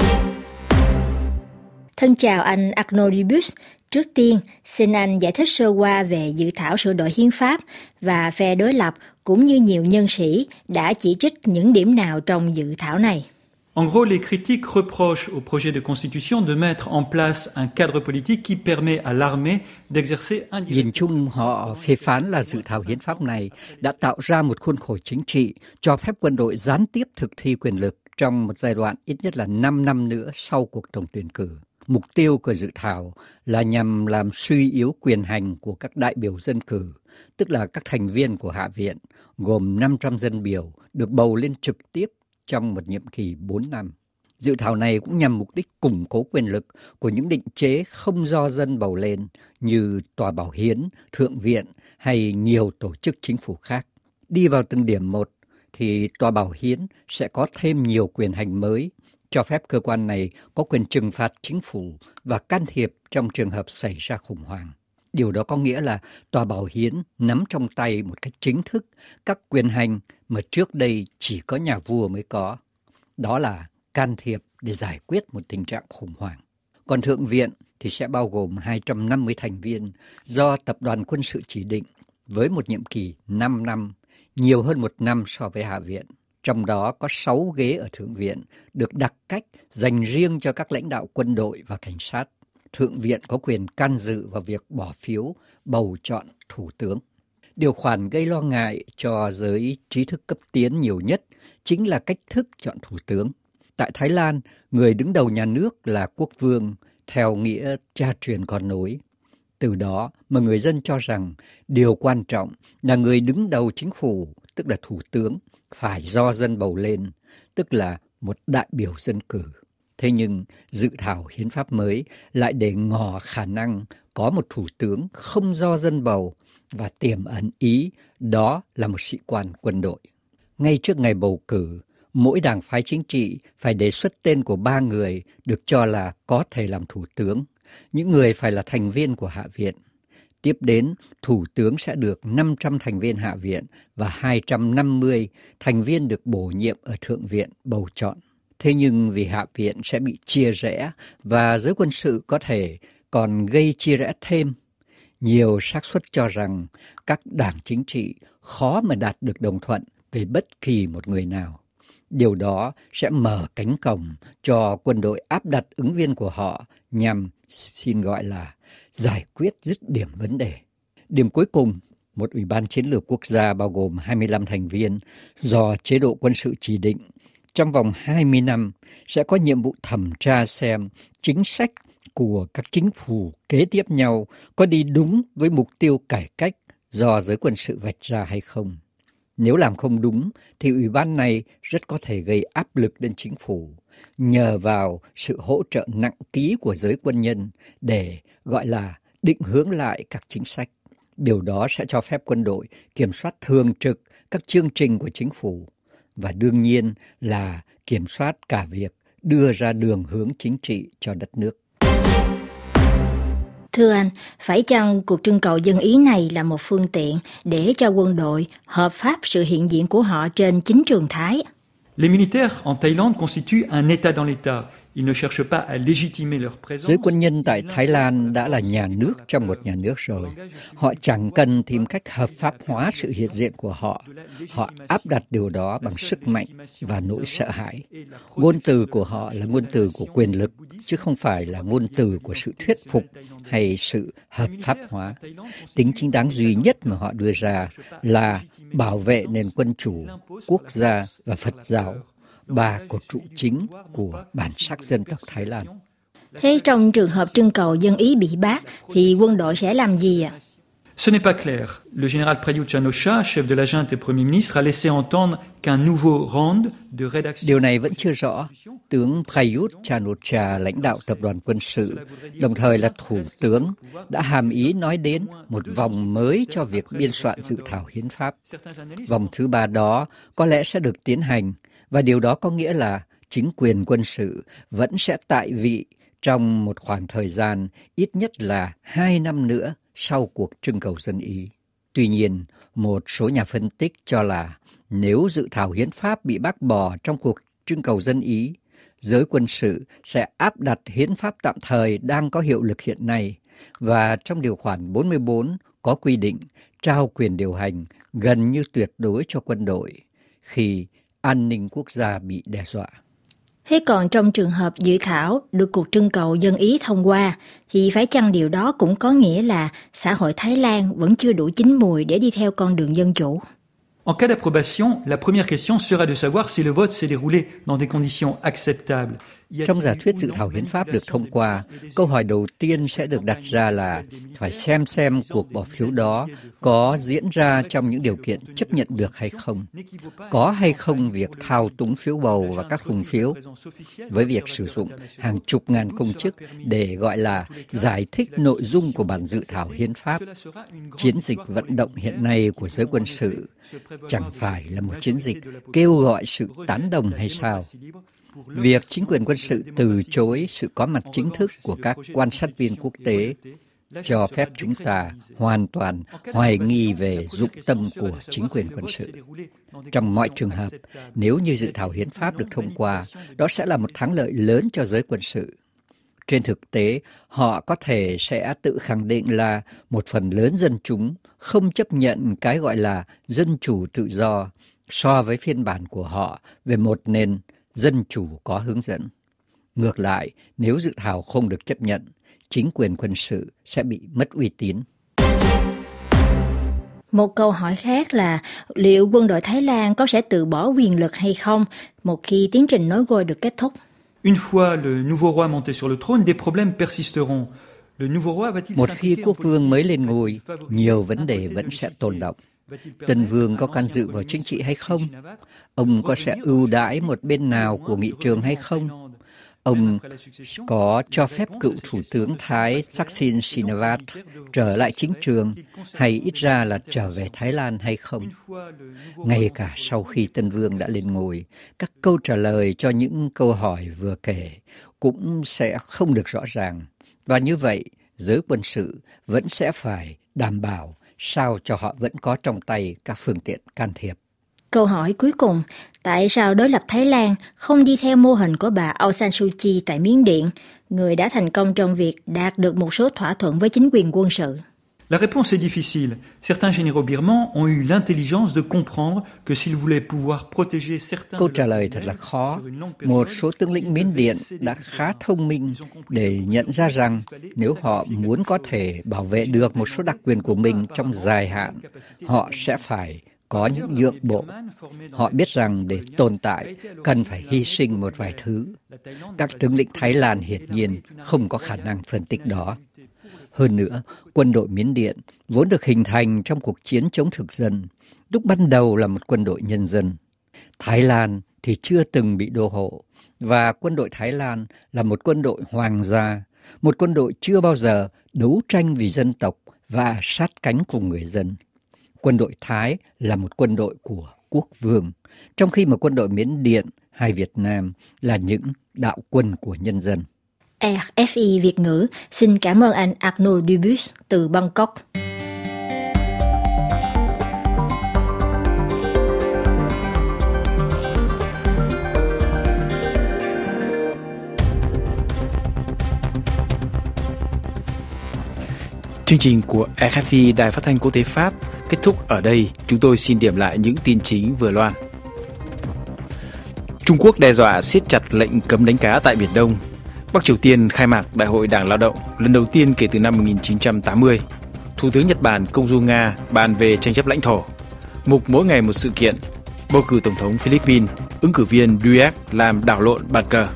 Thân chào anh Arnaud Dubus. Trước tiên, xin anh giải thích sơ qua về dự thảo sửa đổi hiến pháp và phe đối lập cũng như nhiều nhân sĩ đã chỉ trích những điểm nào trong dự thảo này. En gros, les critiques reprochent au projet de constitution de mettre en place un cadre politique qui permet à l'armée d'exercer un... Nhìn chung, họ phê phán là dự thảo hiến pháp này đã tạo ra một khuôn khổ chính trị cho phép quân đội gián tiếp thực thi quyền lực trong một giai đoạn ít nhất là năm năm nữa sau cuộc tổng tuyển cử. Mục tiêu của dự thảo là nhằm làm suy yếu quyền hành của các đại biểu dân cử, tức là các thành viên của Hạ viện, gồm năm trăm dân biểu được bầu lên trực tiếp trong một nhiệm kỳ bốn năm. Dự thảo này cũng nhằm mục đích củng cố quyền lực của những định chế không do dân bầu lên như Tòa Bảo Hiến, Thượng viện hay nhiều tổ chức chính phủ khác. Đi vào từng điểm một thì Tòa Bảo Hiến sẽ có thêm nhiều quyền hành mới, cho phép cơ quan này có quyền trừng phạt chính phủ và can thiệp trong trường hợp xảy ra khủng hoảng. Điều đó có nghĩa là Tòa Bảo Hiến nắm trong tay một cách chính thức các quyền hành mà trước đây chỉ có nhà vua mới có. Đó là can thiệp để giải quyết một tình trạng khủng hoảng. Còn Thượng viện thì sẽ bao gồm hai trăm năm mươi thành viên do Tập đoàn Quân sự chỉ định với một nhiệm kỳ năm năm, nhiều hơn một năm so với Hạ viện. Trong đó có sáu ghế ở Thượng viện được đặc cách dành riêng cho các lãnh đạo quân đội và cảnh sát. Thượng viện có quyền can dự vào việc bỏ phiếu, bầu chọn thủ tướng. Điều khoản gây lo ngại cho giới trí thức cấp tiến nhiều nhất chính là cách thức chọn thủ tướng. Tại Thái Lan, người đứng đầu nhà nước là quốc vương, theo nghĩa cha truyền con nối. Từ đó mà người dân cho rằng điều quan trọng là người đứng đầu chính phủ, tức là thủ tướng, phải do dân bầu lên, tức là một đại biểu dân cử. Thế nhưng dự thảo hiến pháp mới lại để ngỏ khả năng có một thủ tướng không do dân bầu và tiềm ẩn ý đó là một sĩ quan quân đội. Ngay trước ngày bầu cử, mỗi đảng phái chính trị phải đề xuất tên của ba người được cho là có thể làm thủ tướng. Những người phải là thành viên của Hạ viện. Tiếp đến, thủ tướng sẽ được năm trăm thành viên Hạ viện và hai trăm năm mươi thành viên được bổ nhiệm ở Thượng viện bầu chọn. Thế nhưng vì Hạ viện sẽ bị chia rẽ và giới quân sự có thể còn gây chia rẽ thêm, nhiều xác suất cho rằng các đảng chính trị khó mà đạt được đồng thuận về bất kỳ một người nào. Điều đó sẽ mở cánh cổng cho quân đội áp đặt ứng viên của họ nhằm, xin gọi là, giải quyết dứt điểm vấn đề. Điểm cuối cùng, một ủy ban chiến lược quốc gia bao gồm hai mươi lăm thành viên do chế độ quân sự chỉ định trong vòng hai mươi năm sẽ có nhiệm vụ thẩm tra xem chính sách của các chính phủ kế tiếp nhau có đi đúng với mục tiêu cải cách do giới quân sự vạch ra hay không. Nếu làm không đúng thì ủy ban này rất có thể gây áp lực lên chính phủ nhờ vào sự hỗ trợ nặng ký của giới quân nhân để gọi là định hướng lại các chính sách. Điều đó sẽ cho phép quân đội kiểm soát thường trực các chương trình của chính phủ và đương nhiên là kiểm soát cả việc đưa ra đường hướng chính trị cho đất nước. Thưa anh, phải chăng cuộc trưng cầu dân ý này là một phương tiện để cho quân đội hợp pháp sự hiện diện của họ trên chính trường Thái? Les militaires en Thaïlande constituent un État dans l'État. Ils ne cherchent pas à légitimer leur présence. Giới quân nhân tại Thái Lan đã là nhà nước trong một nhà nước rồi. Họ chẳng cần tìm cách hợp pháp hóa sự hiện diện của họ. Họ áp đặt điều đó bằng sức mạnh và nỗi sợ hãi. Ngôn từ của họ là ngôn từ của quyền lực, chứ không phải là ngôn từ của sự thuyết phục hay sự hợp pháp hóa. Tính chính đáng duy nhất mà họ đưa ra là bảo vệ nền quân chủ, quốc gia và Phật giáo, ba cột trụ chính của bản sắc dân tộc Thái Lan. Thế trong trường hợp trưng cầu dân ý bị bác thì quân đội sẽ làm gì ạ? Ce n'est pas clair. Le général Prayut Chan-o-cha, chef de la junte et premier ministre, a laissé entendre qu'un nouveau round de rédaction. Điều này vẫn chưa rõ. tướng Prayut Chan-o-cha lãnh đạo tập đoàn quân sự, đồng thời là thủ tướng, đã hàm ý nói đến một vòng mới cho việc biên soạn dự thảo hiến pháp. Vòng thứ ba đó có lẽ sẽ được tiến hành, và điều đó có nghĩa là chính quyền quân sự vẫn sẽ tại vị trong một khoảng thời gian ít nhất là hai năm nữa sau cuộc trưng cầu dân Ý. Tuy nhiên, một số nhà phân tích cho là nếu dự thảo hiến pháp bị bác bỏ trong cuộc trưng cầu dân Ý, giới quân sự sẽ áp đặt hiến pháp tạm thời đang có hiệu lực hiện nay, và trong điều khoản bốn mươi bốn có quy định trao quyền điều hành gần như tuyệt đối cho quân đội khi an ninh quốc gia bị đe dọa. Thế còn trong trường hợp dự thảo được cuộc trưng cầu dân Ý thông qua, thì phải chăng điều đó cũng có nghĩa là xã hội Thái Lan vẫn chưa đủ chín mùi để đi theo con đường dân chủ? En cas d'approbation, la première question sera de savoir si le vote s'est déroulé dans des conditions acceptables. Trong giả thuyết dự thảo hiến pháp được thông qua, câu hỏi đầu tiên sẽ được đặt ra là phải xem xem cuộc bỏ phiếu đó có diễn ra trong những điều kiện chấp nhận được hay không. Có hay không việc thao túng phiếu bầu và các khung phiếu, với việc sử dụng hàng chục ngàn công chức để gọi là giải thích nội dung của bản dự thảo hiến pháp. Chiến dịch vận động hiện nay của giới quân sự chẳng phải là một chiến dịch kêu gọi sự tán đồng hay sao? Việc chính quyền quân sự từ chối sự có mặt chính thức của các quan sát viên quốc tế cho phép chúng ta hoàn toàn hoài nghi về dụng tâm của chính quyền quân sự. Trong mọi trường hợp, nếu như dự thảo hiến pháp được thông qua, đó sẽ là một thắng lợi lớn cho giới quân sự. Trên thực tế, họ có thể sẽ tự khẳng định là một phần lớn dân chúng không chấp nhận cái gọi là dân chủ tự do so với phiên bản của họ về một nền dân chủ có hướng dẫn. Ngược lại, nếu dự thảo không được chấp nhận, chính quyền quân sự sẽ bị mất uy tín. Một câu hỏi khác là liệu quân đội Thái Lan có sẽ từ bỏ quyền lực hay không một khi tiến trình nối ngôi được kết thúc? Une fois le nouveau roi monté sur le trône, des problèmes persisteront. Le nouveau roi va-t-il Một khi quốc vương mới lên ngôi, nhiều vấn đề vẫn sẽ tồn đọng. Tân vương có can dự vào chính trị hay không? Ông có sẽ ưu đãi một bên nào của nghị trường hay không? Ông có cho phép cựu thủ tướng Thái Thaksin Shinawatra trở lại chính trường hay ít ra là trở về Thái Lan hay không? Ngay cả sau khi Tân vương đã lên ngôi, các câu trả lời cho những câu hỏi vừa kể cũng sẽ không được rõ ràng. Và như vậy, giới quân sự vẫn sẽ phải đảm bảo sao cho họ vẫn có trong tay các phương tiện can thiệp. Câu hỏi cuối cùng, tại sao đối lập Thái Lan không đi theo mô hình của bà Aung San Suu Kyi tại Miến Điện, người đã thành công trong việc đạt được một số thỏa thuận với chính quyền quân sự? La réponse est difficile. Certains généraux birmans ont eu l'intelligence de comprendre que s'ils voulaient pouvoir protéger certains... Câu trả lời thật là khó. Một số tướng lĩnh Miến Điện đã khá thông minh để nhận ra rằng nếu họ muốn có thể bảo vệ được một số đặc quyền của mình trong dài hạn, họ sẽ phải có những nhượng bộ. Họ biết rằng để tồn tại, cần phải hy sinh một vài thứ. Các tướng lĩnh Thái Lan hiển nhiên không có khả năng phân tích đó. Hơn nữa, quân đội Miến Điện vốn được hình thành trong cuộc chiến chống thực dân, lúc ban đầu là một quân đội nhân dân. Thái Lan thì chưa từng bị đô hộ, và quân đội Thái Lan là một quân đội hoàng gia, một quân đội chưa bao giờ đấu tranh vì dân tộc và sát cánh cùng người dân. Quân đội Thái là một quân đội của quốc vương, trong khi mà quân đội Miến Điện hay Việt Nam là những đạo quân của nhân dân. rờ ép i Việt ngữ xin cảm ơn anh Arnaud Dubus từ Bangkok. Chương trình của rờ ép i Đài Phát thanh Quốc tế Pháp kết thúc ở đây. Chúng tôi xin điểm lại những tin chính vừa loan. Trung Quốc đe dọa siết chặt lệnh cấm đánh cá tại Biển Đông. Bắc Triều Tiên khai mạc Đại hội Đảng Lao động lần đầu tiên kể từ năm một nghìn chín trăm tám mươi. Thủ tướng Nhật Bản công du Nga bàn về tranh chấp lãnh thổ. Mục mỗi ngày một sự kiện. Bầu cử Tổng thống Philippines, ứng cử viên Duterte làm đảo lộn bàn cờ.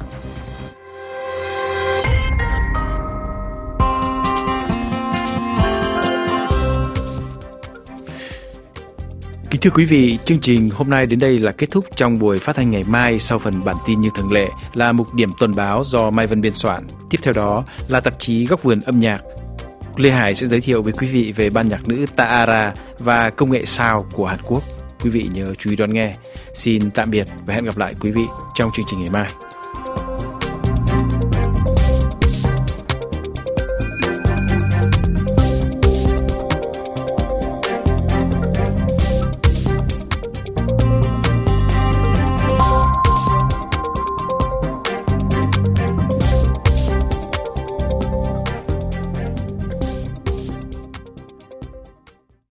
Kính thưa quý vị, chương trình hôm nay đến đây là kết thúc. Trong buổi phát thanh ngày mai, sau phần bản tin như thường lệ là mục điểm tuần báo do Mai Vân biên soạn. Tiếp theo đó là tạp chí Góc vườn âm nhạc. Lê Hải sẽ giới thiệu với quý vị về ban nhạc nữ Taara và công nghệ sound của Hàn Quốc. Quý vị nhớ chú ý đón nghe. Xin tạm biệt và hẹn gặp lại quý vị trong chương trình ngày mai.